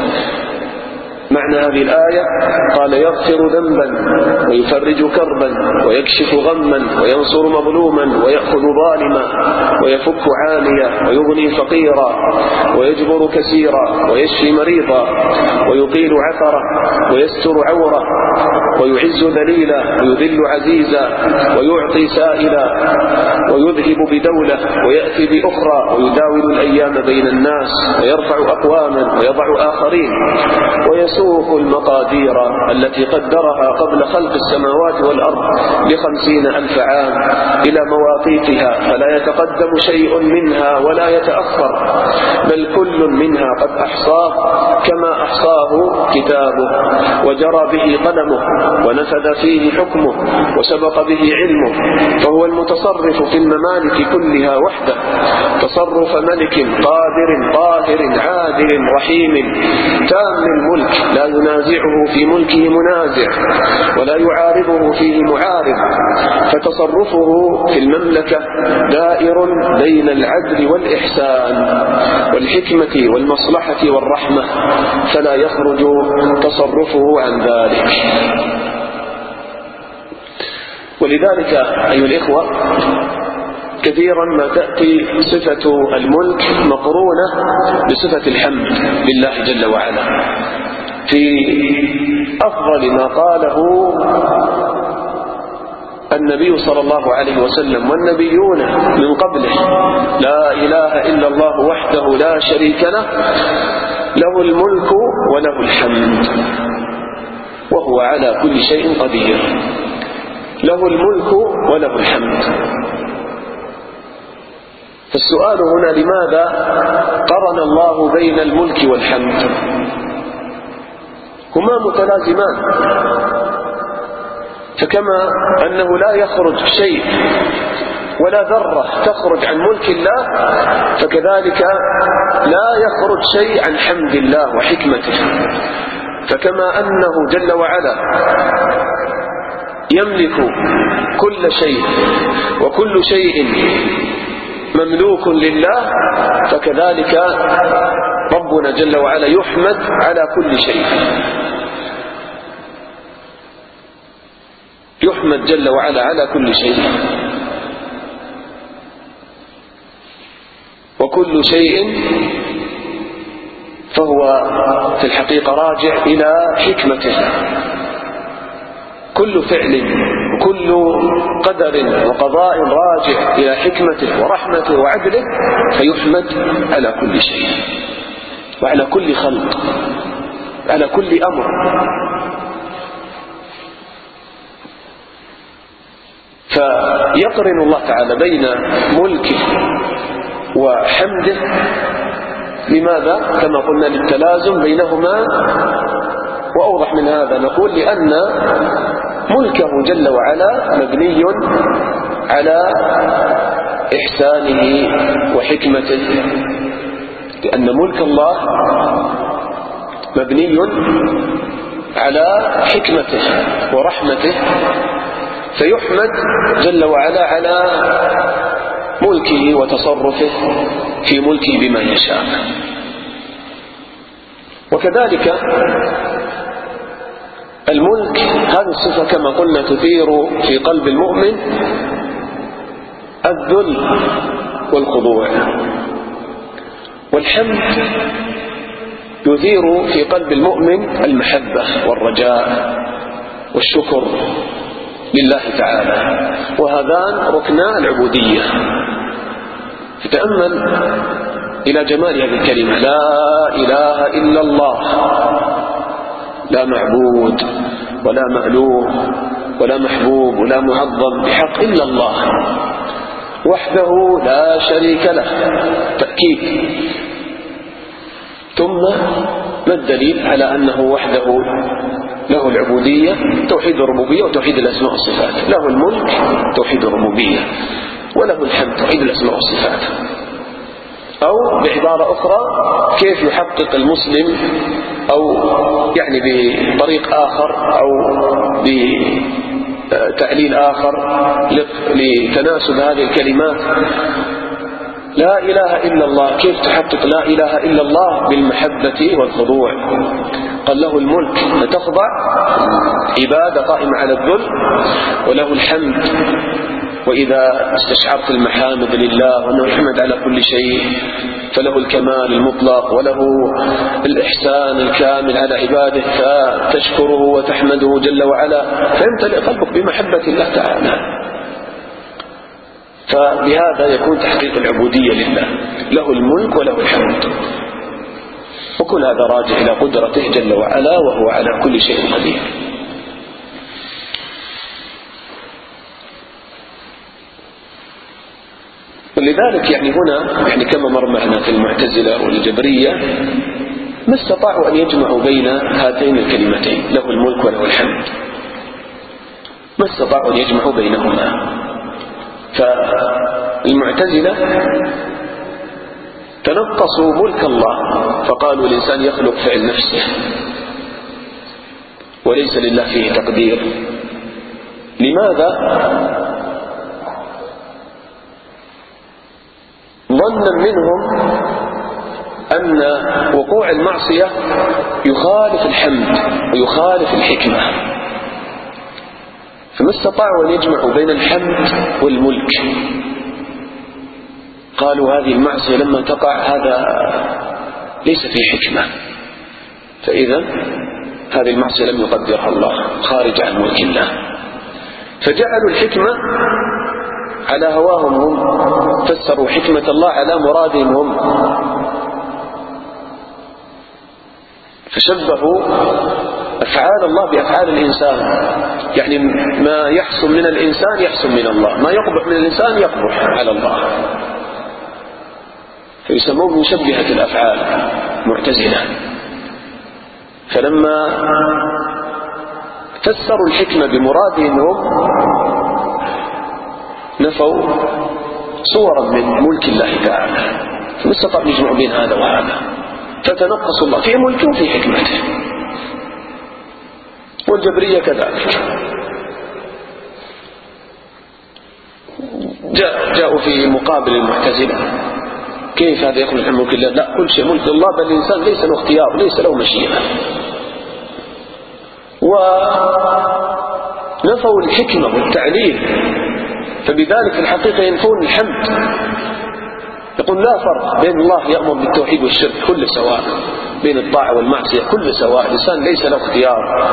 معنى هذه الآية: قال يغفر ذنبا ويفرج كربا ويكشف غما وينصر مظلوما ويأخذ ظالما ويفك عاليا ويغني فقيرا ويجبر كسيرا ويشفي مريضا ويقيل عثرا ويستر عورا ويعز ذليلا ويذل عزيزا ويعطي سائلا ويذهب بدولة ويأتي بأخرى ويداول الأيام بين الناس ويرفع أقواما ويضع آخرين ويسوق المقادير التي قدرها قبل خلق السماوات والأرض بخمسين ألف عام إلى مواقيتها فلا يتقدم شيء منها ولا يتأخر بل كل منها قد أحصاه كما أحصاه كتابه وجرى به قلمه ونفذ فيه حكمه وسبق به علمه. فهو المتصرف في الممالك كلها وحده تصرف ملك قادر قاهر عادل رحيم تام الملك لا ينازعه في ملكه منازع ولا يعارضه فيه معارض. فتصرفه في المملكة دائر بين العدل والإحسان والحكمة والمصلحة والرحمة فلا يخرج تصرفه عن ذلك. ولذلك أيها الإخوة كثيرا ما تأتي صفة الملك مقرونة بصفة الحمد لله جل وعلا في أفضل ما قاله النبي صلى الله عليه وسلم والنبيون من قبله: لا إله إلا الله وحده لا شريك له له الملك وله الحمد وهو على كل شيء قدير. له الملك وله الحمد. فالسؤال هنا: لماذا قرن الله بين الملك والحمد؟ هما متلازمان. فكما أنه لا يخرج شيء ولا ذرة تخرج عن ملك الله فكذلك لا يخرج شيء عن حمد الله وحكمته. فكما أنه جل وعلا يملك كل شيء وكل شيء مملوك لله فكذلك ربنا جل وعلا يحمد على كل شيء. يحمد جل وعلا على كل شيء وكل شيء فهو في الحقيقة راجع إلى حكمته. كل فعل وكل قدر وقضاء راجع إلى حكمته ورحمته وعدله فيحمد على كل شيء وعلى كل خلق على كل أمر. فيقرن الله تعالى بين ملكه وحمده. لماذا؟ كما قلنا للتلازم بينهما. وأوضح من هذا نقول لأن ملكه جل وعلا مبني على إحسانه وحكمته. لأن ملك الله مبني على حكمته ورحمته فيحمد جل وعلا على ملكه وتصرفه في ملكه بما يشاء. وكذلك الملك هذه الصفة كما قلنا تثير في قلب المؤمن الذل والخضوع. والحمد يثير في قلب المؤمن المحبة والرجاء والشكر لله تعالى. وهذان ركنا العبودية. فتأمل إلى جمال هذه الكلمة لا إله إلا الله، لا معبود ولا مألوه ولا محبوب ولا معظم بحق إلا الله وحده لا شريك له، تأكيد. ثم ما الدليل على أنه وحده له العبودية؟ توحيد الربوبية وتوحيد الأسماء والصفات. له الملك توحيد الربوبية، وله الحمد توحيد الأسماء والصفات. أو بعبارة أخرى كيف يحقق المسلم أو يعني بطريق آخر أو بتعليل آخر لتناسب هذه الكلمات لا إله إلا الله، كيف تحقق لا إله إلا الله؟ بالمحبة والخضوع. قال له الملك فتخضع عبادة قائمة على الذل، وله الحمد وإذا استشعرت المحامد لله وأنه يحمد على كل شيء فله الكمال المطلق، وله الإحسان الكامل على عباده فتشكره وتحمده جل وعلا، فيمتلئ قلبك بمحبة الله تعالى. فبهذا يكون تحقيق العبودية لله، له الملك وله الحمد، وكل هذا راجع إلى قدرته جل وعلا وهو على كل شيء قدير. ولذلك يعني هنا يعني كما مر معنا في المعتزلة والجبرية ما استطاعوا أن يجمعوا بين هاتين الكلمتين له الملك وله الحمد، ما استطاعوا أن يجمعوا بينهما. فالمعتزلة تنقصوا ملك الله فقالوا الإنسان يخلق فعل نفسه وليس لله فيه تقدير. لماذا؟ ظنا منهم أن وقوع المعصية يخالف الحمد ويخالف الحكمة، فما استطاعوا أن يجمعوا بين الحمد والملك. قالوا هذه المعصية لما تقع هذا ليس فيه حكمة، فإذا هذه المعصية لم يقدرها الله، خارج عن ملك الله، فجعلوا الحكمة على هواهم هم، فسروا حكمة الله على مرادهم هم، فشبهوا أفعال الله بأفعال الإنسان، يعني ما يحصل من الإنسان يحصل من الله، ما يقبح من الإنسان يقبح على الله، فيسمون مشبهة الأفعال معتزلة. فلما فسروا الحكمة بمرادهم هم نفوا صورا من ملك الله تعالى، فما استطاعوا يجمعوا بين هذا وهذا، فتنقصوا الله في ملكه وفي حكمته. والجبرية كذلك جاء جاءوا في مقابل المعتزلة، كيف هذا يخرج عن ملك الله؟ لا، كل شيء ملك الله، بل الإنسان ليس له اختيار، ليس له مشيئة. ونفوا الحكمة والتعليل، فبذلك في الحقيقة ينفون الحمد، يقول لا فرق بين الله يأمر بالتوحيد والشرك كل سواء، بين الطاعة والمعصية كل سواء، الإنسان ليس له اختيار.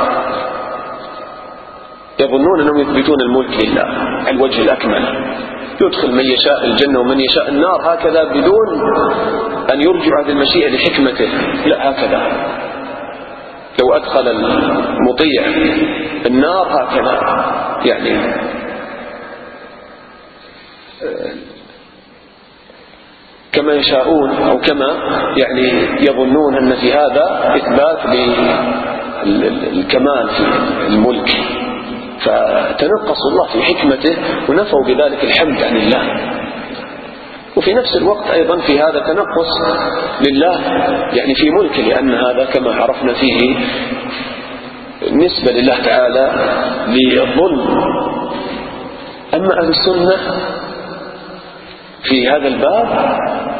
يظنون أنهم يثبتون الملك لله على الوجه الأكمل، يدخل من يشاء الجنة ومن يشاء النار هكذا بدون أن يرجع هذه المشيئة لحكمته، لا هكذا. لو أدخل المطيع النار هكذا يعني كما يشاءون، أو كما يعني يظنون أن في هذا إثبات للكمال في الملك، فتنقصوا الله في حكمته ونفوا بذلك الحمد عن الله. وفي نفس الوقت أيضا في هذا تنقص لله يعني في ملكه، لأن هذا كما عرفنا فيه نسبة لله تعالى للظلم. أما أهل السنة في هذا الباب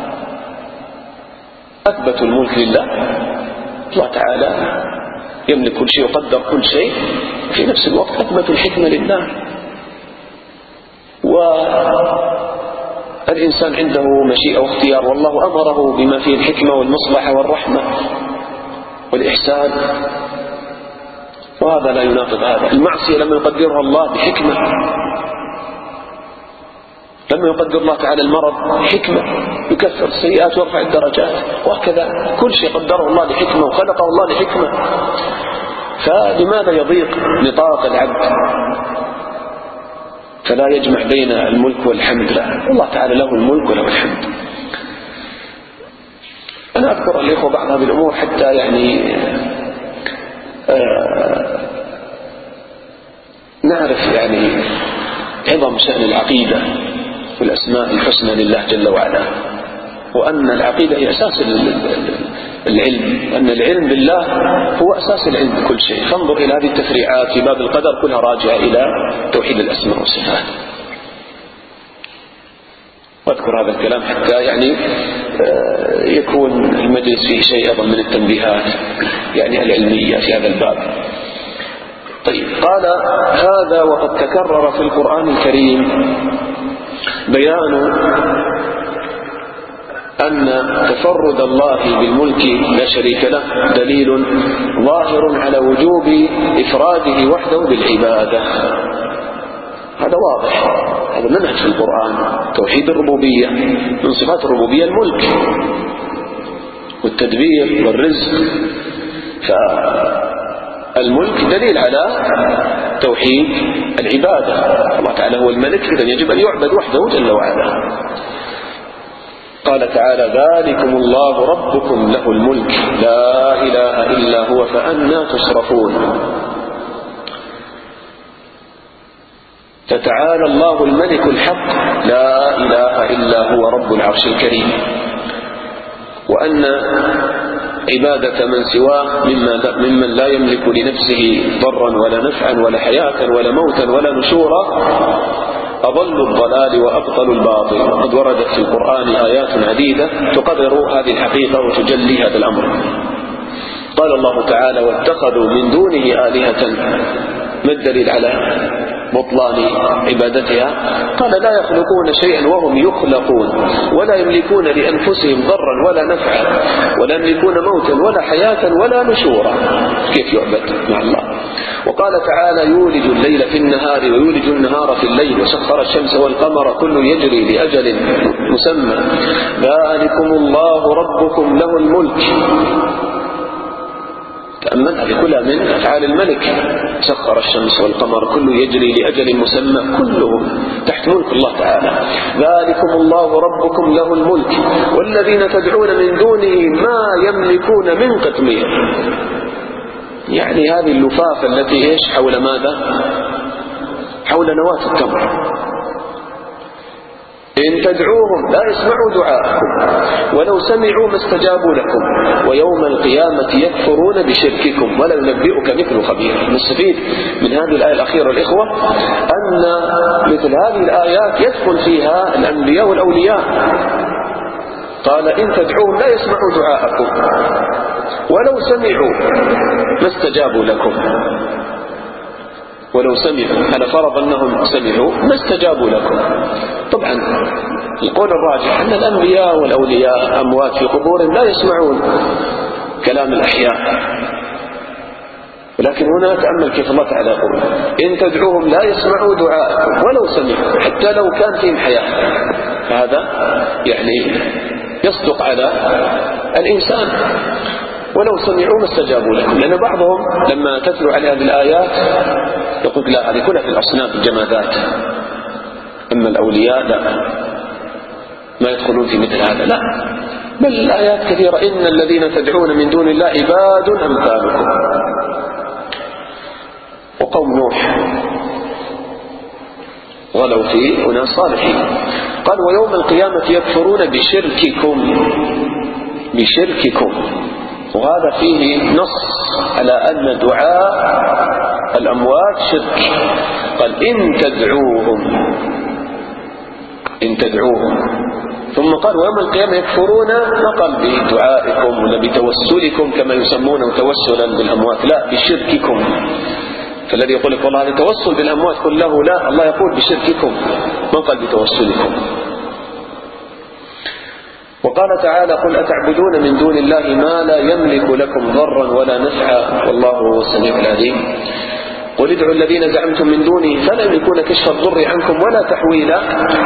أثبتوا الملك لله، الله تعالى يملك كل شيء وقدر كل شيء، في نفس الوقت أثبتوا الحكمة لله. والإنسان عنده مشيئة واختيار، والله أمره بما فيه الحكمة والمصلحة والرحمة والإحسان، وهذا لا يناقض هذا. المعصية لم يقدرها الله بحكمة، لما يقدر الله تعالى المرض حكمة، يكفر السيئات ويرفع الدرجات، وهكذا كل شيء قدره الله لحكمة وخلقه الله لحكمة. فلماذا يضيق نطاق العبد فلا يجمع بين الملك والحمد؟ لا، الله تعالى له الملك وله الحمد. أنا أذكر الإخوة بعض هذه الأمور حتى يعني آه نعرف يعني عظم شأن العقيدة والأسماء الحسنى لله جل وعلا، وأن العقيدة هي أساس العلم، وأن العلم بالله هو أساس العلم بكل شيء. فانظر إلى هذه التفريعات في باب القدر كلها راجعة إلى توحيد الأسماء والصفات. واذكر هذا الكلام حتى يعني يكون المجلس فيه شيء أيضا من التنبيهات يعني العلمية في هذا الباب. طيب، قال هذا وقد تكرر في القرآن الكريم بيان أن تفرد الله بالملك لا شريك له دليل ظاهر على وجوب إفراده وحده بالعبادة. هذا واضح، هذا منهج في القرآن. توحيد الربوبية، من صفات الربوبية الملك والتدبير والرزق، فالملك دليل على توحيد العبادة. الله تعالى هو الملك، إذن يجب أن يعبد وحده جل وعلا. قال تعالى ذلكم الله ربكم له الملك لا إله إلا هو فأنى تصرفون. فتعالى الله الملك الحق لا إله إلا هو رب العرش الكريم، وأن عبادة من سواه ممن لا يملك لنفسه ضرا ولا نفعا ولا حياة ولا موتا ولا نشورا أضل الضلال وأبطل الباطل. وقد وردت في القرآن آيات عديدة تقرر هذه الحقيقة وتجلي هذا الأمر. قال الله تعالى واتخذوا من دونه آلهة. ما الدليل على بطلان عبادتها؟ قال لا يخلقون شيئا وهم يخلقون، ولا يملكون لأنفسهم ضرا ولا نفعا، ولا يملكون موتا ولا حياة ولا نشورا. كيف يعبد مع الله؟ وقال تعالى يولج الليل في النهار ويولج النهار في الليل وسخر الشمس والقمر كل يجري لأجل مسمى ذلكم الله ربكم له الملك. تأمل هذه كلها من أفعال الملك. سخر الشمس والقمر كل يجري لأجل مسمى، كله تحت ملك الله تعالى. ذلكم الله ربكم له الملك والذين تدعون من دونه ما يملكون من قطمير. يعني هذه اللفافة التي إيش حول ماذا؟ حول نواة التمر. إن تدعوهم لا يسمعوا دعاءكم ولو سمعوا ما استجابوا لكم ويوم القيامة يكفرون بشرككم ولا ينبئك مثل خبير. نستفيد من هذه الآية الأخيرة الإخوة أن مثل هذه الآيات يدخل فيها الأنبياء والأولياء. قال إن تدعوهم لا يسمعوا دعاءكم ولو سمعوا ما استجابوا لكم. ولو سمعوا، على فرض أنهم سمعوا ما استجابوا لكم. طبعا القول الراجح أن الأنبياء والأولياء أموات في قبورهم لا يسمعون كلام الأحياء، ولكن هنا تأمل كيف الله تعالى يقول إن تدعوهم لا يسمعوا دعاءكم ولو سمعوا، حتى لو كان فيهم حياة. فهذا يعني يصدق على الإنسان. ولو سمعوا ما استجابوا لكم، لأن بعضهم لما تتلو على هذه الآيات يقول لا هذه كلها في الأصنام الجمادات، أما الأولياء لا، ما يدخلون في مثل هذا. لا، بل الآيات كثيرة إن الذين تدعون من دون الله عباد أمثالكم. وقوم نوح غلوا في أناس صالحين. قال ويوم القيامة يكفرون بشرككم بشرككم وهذا فيه نص على أن دعاء الأموات شرك. قال إن تدعوهم إن تدعوهم ثم قال ويوم القيامة يكفرون، ما قال بدعائكم ولا بتوسلكم كما يسمونه توسلا بالأموات، لا بشرككم. فالذي يقول لك والله هذا توسل بالأموات قل له لا، الله يقول بشرككم، ما قال بتوسلكم. وقال تعالى قل أتعبدون من دون الله ما لا يملك لكم ضرا ولا نفعا والله هو السميع العليم. قل ادعوا الذين زعمتم من دونه فلا يملكون كشف الضر عنكم ولا تحويلا.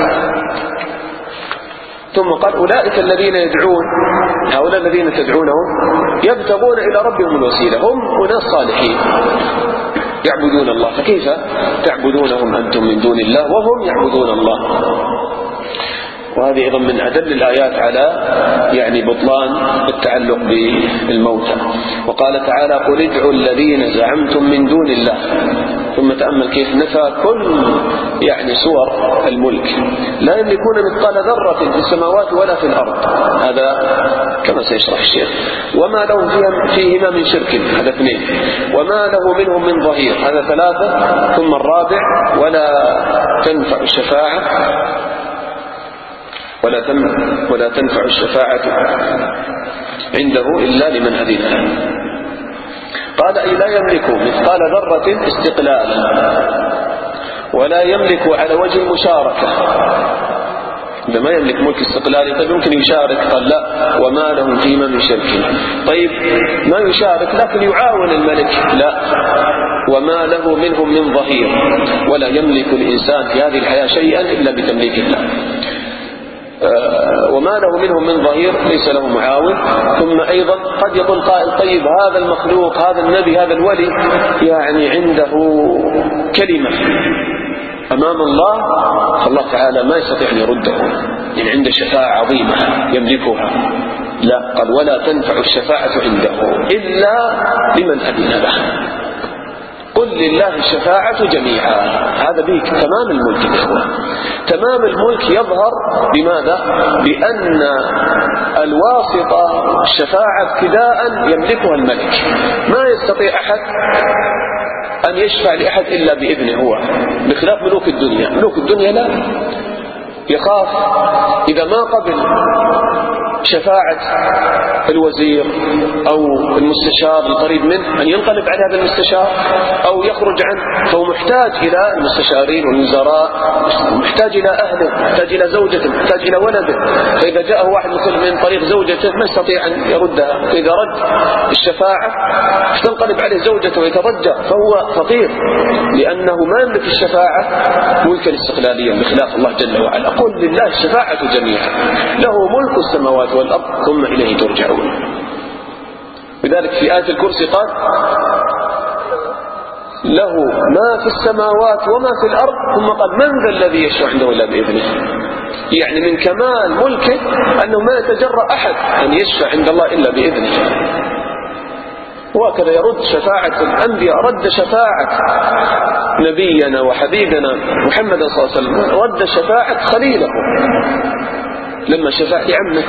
ثم قال أولئك الذين يدعون، هؤلاء الذين تدعونهم يبتغون إلى ربهم الوسيلة، هم أناس صالحين يعبدون الله، فكيف تعبدونهم أنتم من دون الله وهم يعبدون الله؟ وهذه أيضا من أدل الآيات على يعني بطلان التعلق بالموتى. وقال تعالى قل ادعوا الذين زعمتم من دون الله، ثم تأمل كيف نفى كل يعني صور الملك، لا يملكون مثقال ذرة في السماوات ولا في الأرض، هذا كما سيشرح الشيخ. وما لهم فيهما من شرك، هذا اثنين. وما له منهم من ظهير، هذا ثلاثة. ثم الرابع ولا تنفع الشفاعة ولا ولا تنفع الشفاعة عنده إلا لمن أذن له. قال أي لا يملك مثقال ذرة استقلالا، ولا يملك على وجه المشاركة. إذا ما يملك ملك استقلالي طيب يمكن يشارك، قال لا وما لهم فيما من شرك. طيب ما يشارك لكن يعاون الملك، لا وما له منهم من ظهير، ولا يملك الإنسان في هذه الحياة شيئا إلا بتمليك الله. وما له منهم من ظهير، ليس له معاون. ثم أيضا قد يقول قائل طيب هذا المخلوق، هذا النبي، هذا الولي يعني عنده كلمة أمام الله، فالله تعالى ما يستطيع أن يرده، يعني عنده شفاعة عظيمة يملكها. لا، قال ولا تنفع الشفاعة عنده إلا لمن أذن له. قل لله الشفاعة جميعا، هذا به تمام الملك الإخوة. تمام الملك يظهر بماذا؟ بأن الواسطة الشفاعة ابتداء يملكها الملك، ما يستطيع أحد أن يشفع لأحد إلا بإذنه هو، بخلاف ملوك الدنيا. ملوك الدنيا لا، يخاف إذا ما قبل شفاعة الوزير أو المستشار القريب منه أن ينقلب على هذا المستشار أو يخرج عنه، فهو محتاج إلى المستشارين والوزراء، محتاج إلى أهله، محتاج إلى زوجته، محتاج إلى ولده. فإذا جاءه واحد من طريق زوجته ما يستطيع أن يردها، فإذا رد الشفاعة تنقلب عليه زوجته ويتضجر، فهو فقير لأنه ما يملك الشفاعة ملكا استقلاليا بخلاف الله جل وعلا. قل لله الشفاعة جميعا، له ملك السماوات والأرض ثم إليه ترجعون. لذلك في آية الكرسي قال له ما في السماوات وما في الأرض، ثم قال من ذا الذي يشفع عنده إلا بإذنه. يعني من كمال ملكه أنه ما يتجرأ أحد أن يشفع عند الله إلا بإذنه. وهكذا يرد شفاعة الأنبياء، رد شفاعة نبينا وحبيبنا محمد صلى الله عليه وسلم، رد شفاعة خليله لما شفع لعمه.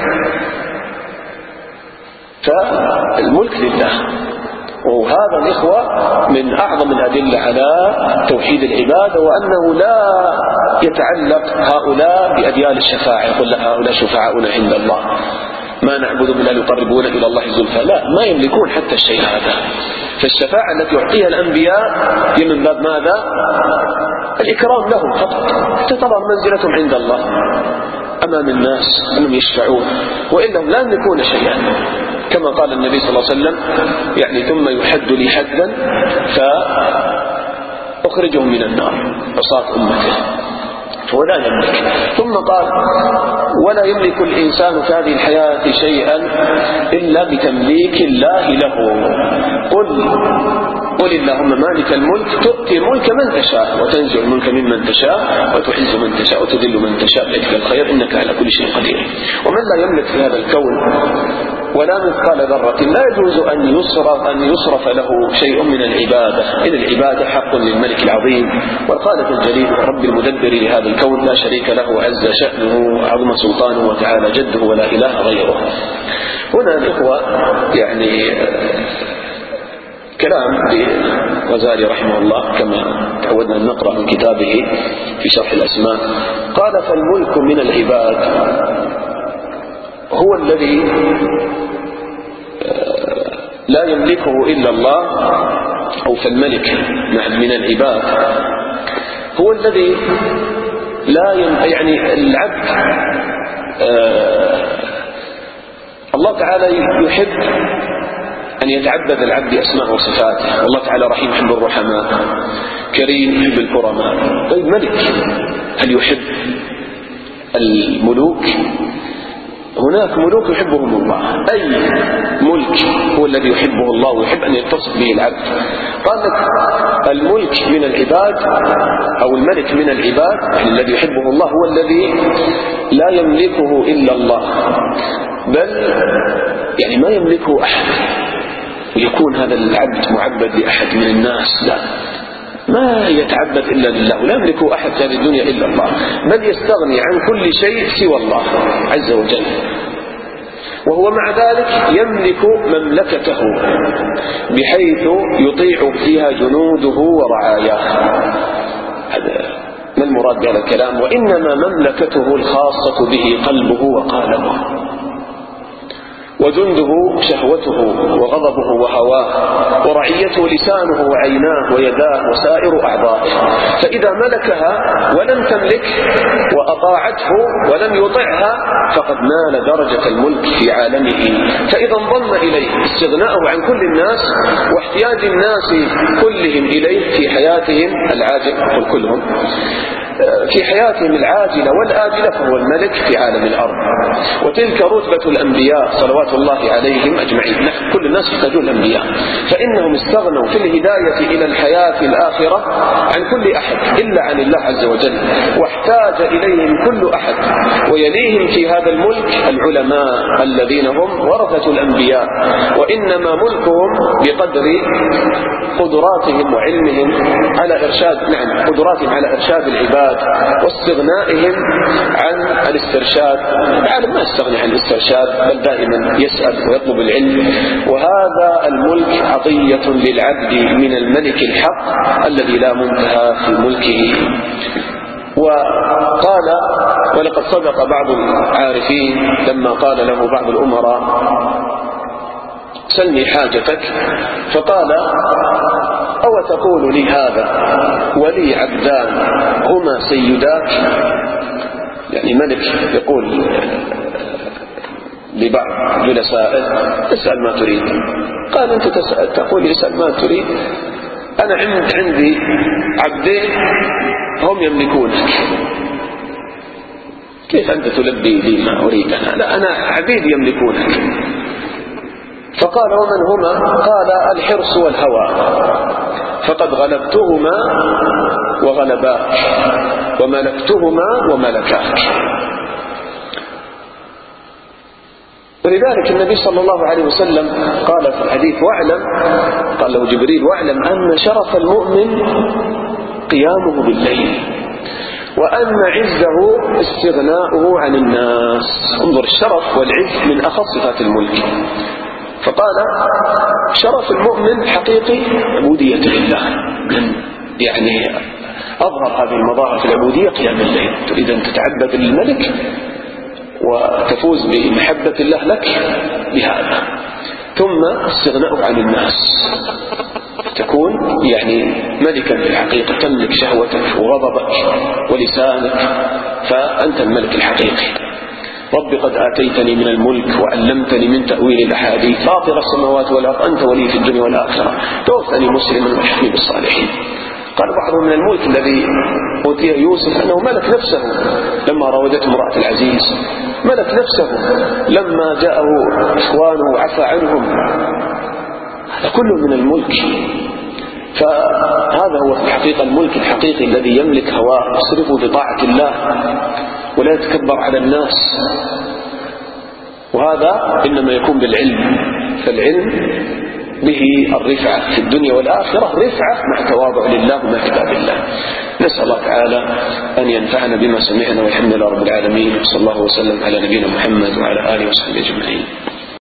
فالملك لله. وهذا الإخوة من أعظم الأدلة على توحيد العبادة، وأنه لا يتعلق هؤلاء بأديان الشفاعة، يقول لها هؤلاء شفعاؤنا عند الله، ما نعبد من أن يقربون إلى الله زلفى، لا، ما يملكون حتى الشيء هذا. فالشفاعة التي يعطيها الأنبياء هي من باب ماذا؟ الإكرام لهم فقط، تتظهر منزلتهم عند الله أمام الناس أنهم يشفعون، وإنهم لا يملكون شيئا، كما قال النبي صلى الله عليه وسلم يعني ثم يحد لي حدا فأخرجهم من النار عصاة أمته، فهو لا يملك. ثم قال ولا يملك الإنسان في هذه الحياة شيئا إلا بتمليك الله له. قل قل اللهم مالك الملك تؤتي الملك من تشاء وتنزع الملك ممن تشاء وتعز من تشاء وتذل من تشاء بيدك الخير إنك على كل شيء قدير. ومن لا يملك في هذا الكون ولا مثقال ذرة لا يجوز أن يصرف أن يصرف له شيء من العبادة، إذ العبادة حق للملك العظيم والخالق الجليل رب المدبر لهذا الكون، لا شريك له عز شأنه وعظم سلطانه وتعالى جده ولا إله غيره. هنا الإخوة يعني كلام لغزالي رحمه الله كما تعودنا أن نقرأ من كتابه في شرح الأسماء. قال فالملك من العباد هو الذي لا يملكه إلا الله، أو فالملك من العباد هو الذي لا يملك، يعني العبد الله تعالى يحب أن يتعبد العبد بأسماء وصفاته. والله تعالى رحيم يحب الرحماء، كريم يحب الكرماء. طيب ملك هل يحب الملوك؟ هناك ملوك يحبهم الله. أي ملك هو الذي يحبه الله ويحب أن يتصف به العبد؟ قال لك الملك من العباد أو الملك من العباد الذي يحبه الله هو الذي لا يملكه إلا الله، بل يعني ما يملكه أحد، ويكون هذا العبد معبد لأحد من الناس، لا، ما يتعبد إلا لله، ولا يملك أحد في هذه الدنيا إلا الله، بل يستغني عن كل شيء سوى الله عز وجل. وهو مع ذلك يملك مملكته بحيث يطيع فيها جنوده ورعاياه. هذا ما المراد بهذا الكلام؟ وإنما مملكته الخاصة به قلبه وقالبه، وجنده شهوته وغضبه وهواه، ورعيته لسانه وعيناه ويداه وسائر أعضائه. فإذا ملكها ولم تملك وأطاعته ولم يطعها فقد نال درجة الملك في عالمه. فإذا انضم إليه استغناءه عن كل الناس واحتياج الناس كلهم إليه في حياتهم العاجلة، قل كلهم في حياتهم العاجلة والآجلة، فهو الملك في عالم الأرض. وتلك رتبة الأنبياء صلوات الله عليهم أجمعين. نحن كل الناس يحتاجون الأنبياء، فإنهم استغنوا في الهداية إلى الحياة الآخرة عن كل أحد إلا عن الله عز وجل، واحتاج إليهم كل أحد. ويليهم في هذا الملك العلماء الذين هم ورثة الأنبياء، وإنما ملكهم بقدر قدراتهم وعلمهم على إرشاد نعم قدراتهم على إرشاد العباد واستغنائهم عن الاسترشاد. العالم ما يستغني عن الاسترشاد، بل دائما يسأل ويطلب العلم. وهذا الملك عطية للعبد من الملك الحق الذي لا منتهى في ملكه. وقال ولقد صدق بعض العارفين لما قال له بعض الأمراء سلني حاجتك، فقال أو تقول لي هذا ولي عبدان هما سيداك؟ يعني ملك يقول لبعض جلسائه اسأل ما تريد. قال أنت تسأل تقول لي اسأل ما تريد، أنا عند عندي عبدين هم يملكونك، كيف أنت تلبي لي ما أريد أنا؟ لا، أنا عبيد يملكونك. فقال ومن هما؟ قال الحرص والهوى، فقد غلبتهما وغلباك وملكتهما وملكاك. ولذلك النبي صلى الله عليه وسلم قال في الحديث واعلم، قال له جبريل واعلم أن شرف المؤمن قيامه بالليل، وأن عزه استغناؤه عن الناس. انظر، الشرف والعز من أخص صفات الملك. فقال شرف المؤمن حقيقي عبودية لله، يعني أظهر هذه المظاهر في العبودية قيام الليل. تريد أن تتعبد للملك وتفوز بمحبة الله لك بهذا. ثم استغناء عن الناس، تكون يعني ملكا في الحقيقة، تملك شهوتك وغضبك ولسانك، فأنت الملك الحقيقي. رب قد آتيتني من الملك وعلمتني من تأويل الأحاديث، فاطر السماوات والأرض أنت ولي في الدنيا والآخرة، توفني مسلما والحقني بالصالحين. قال بعضهم من الملك الذي أوتيه يوسف أنه ملك نفسه لما راودته امرأة العزيز، ملك نفسه لما جاءه إخوانه وعفى عنهم. هذا كله من الملك. فهذا هو في الحقيقة الملك الحقيقي الذي يملك هواه يصرفه في طاعة الله ولا يتكبر على الناس. وهذا إنما يكون بالعلم، فالعلم به الرفعة في الدنيا والآخرة، رفعة مع تواضع لله ومع عباد الله. نسأل الله تعالى أن ينفعنا بما سمعنا، والحمد لله رب العالمين، وصلى الله وسلم على نبينا محمد وعلى آله وصحبه أجمعين.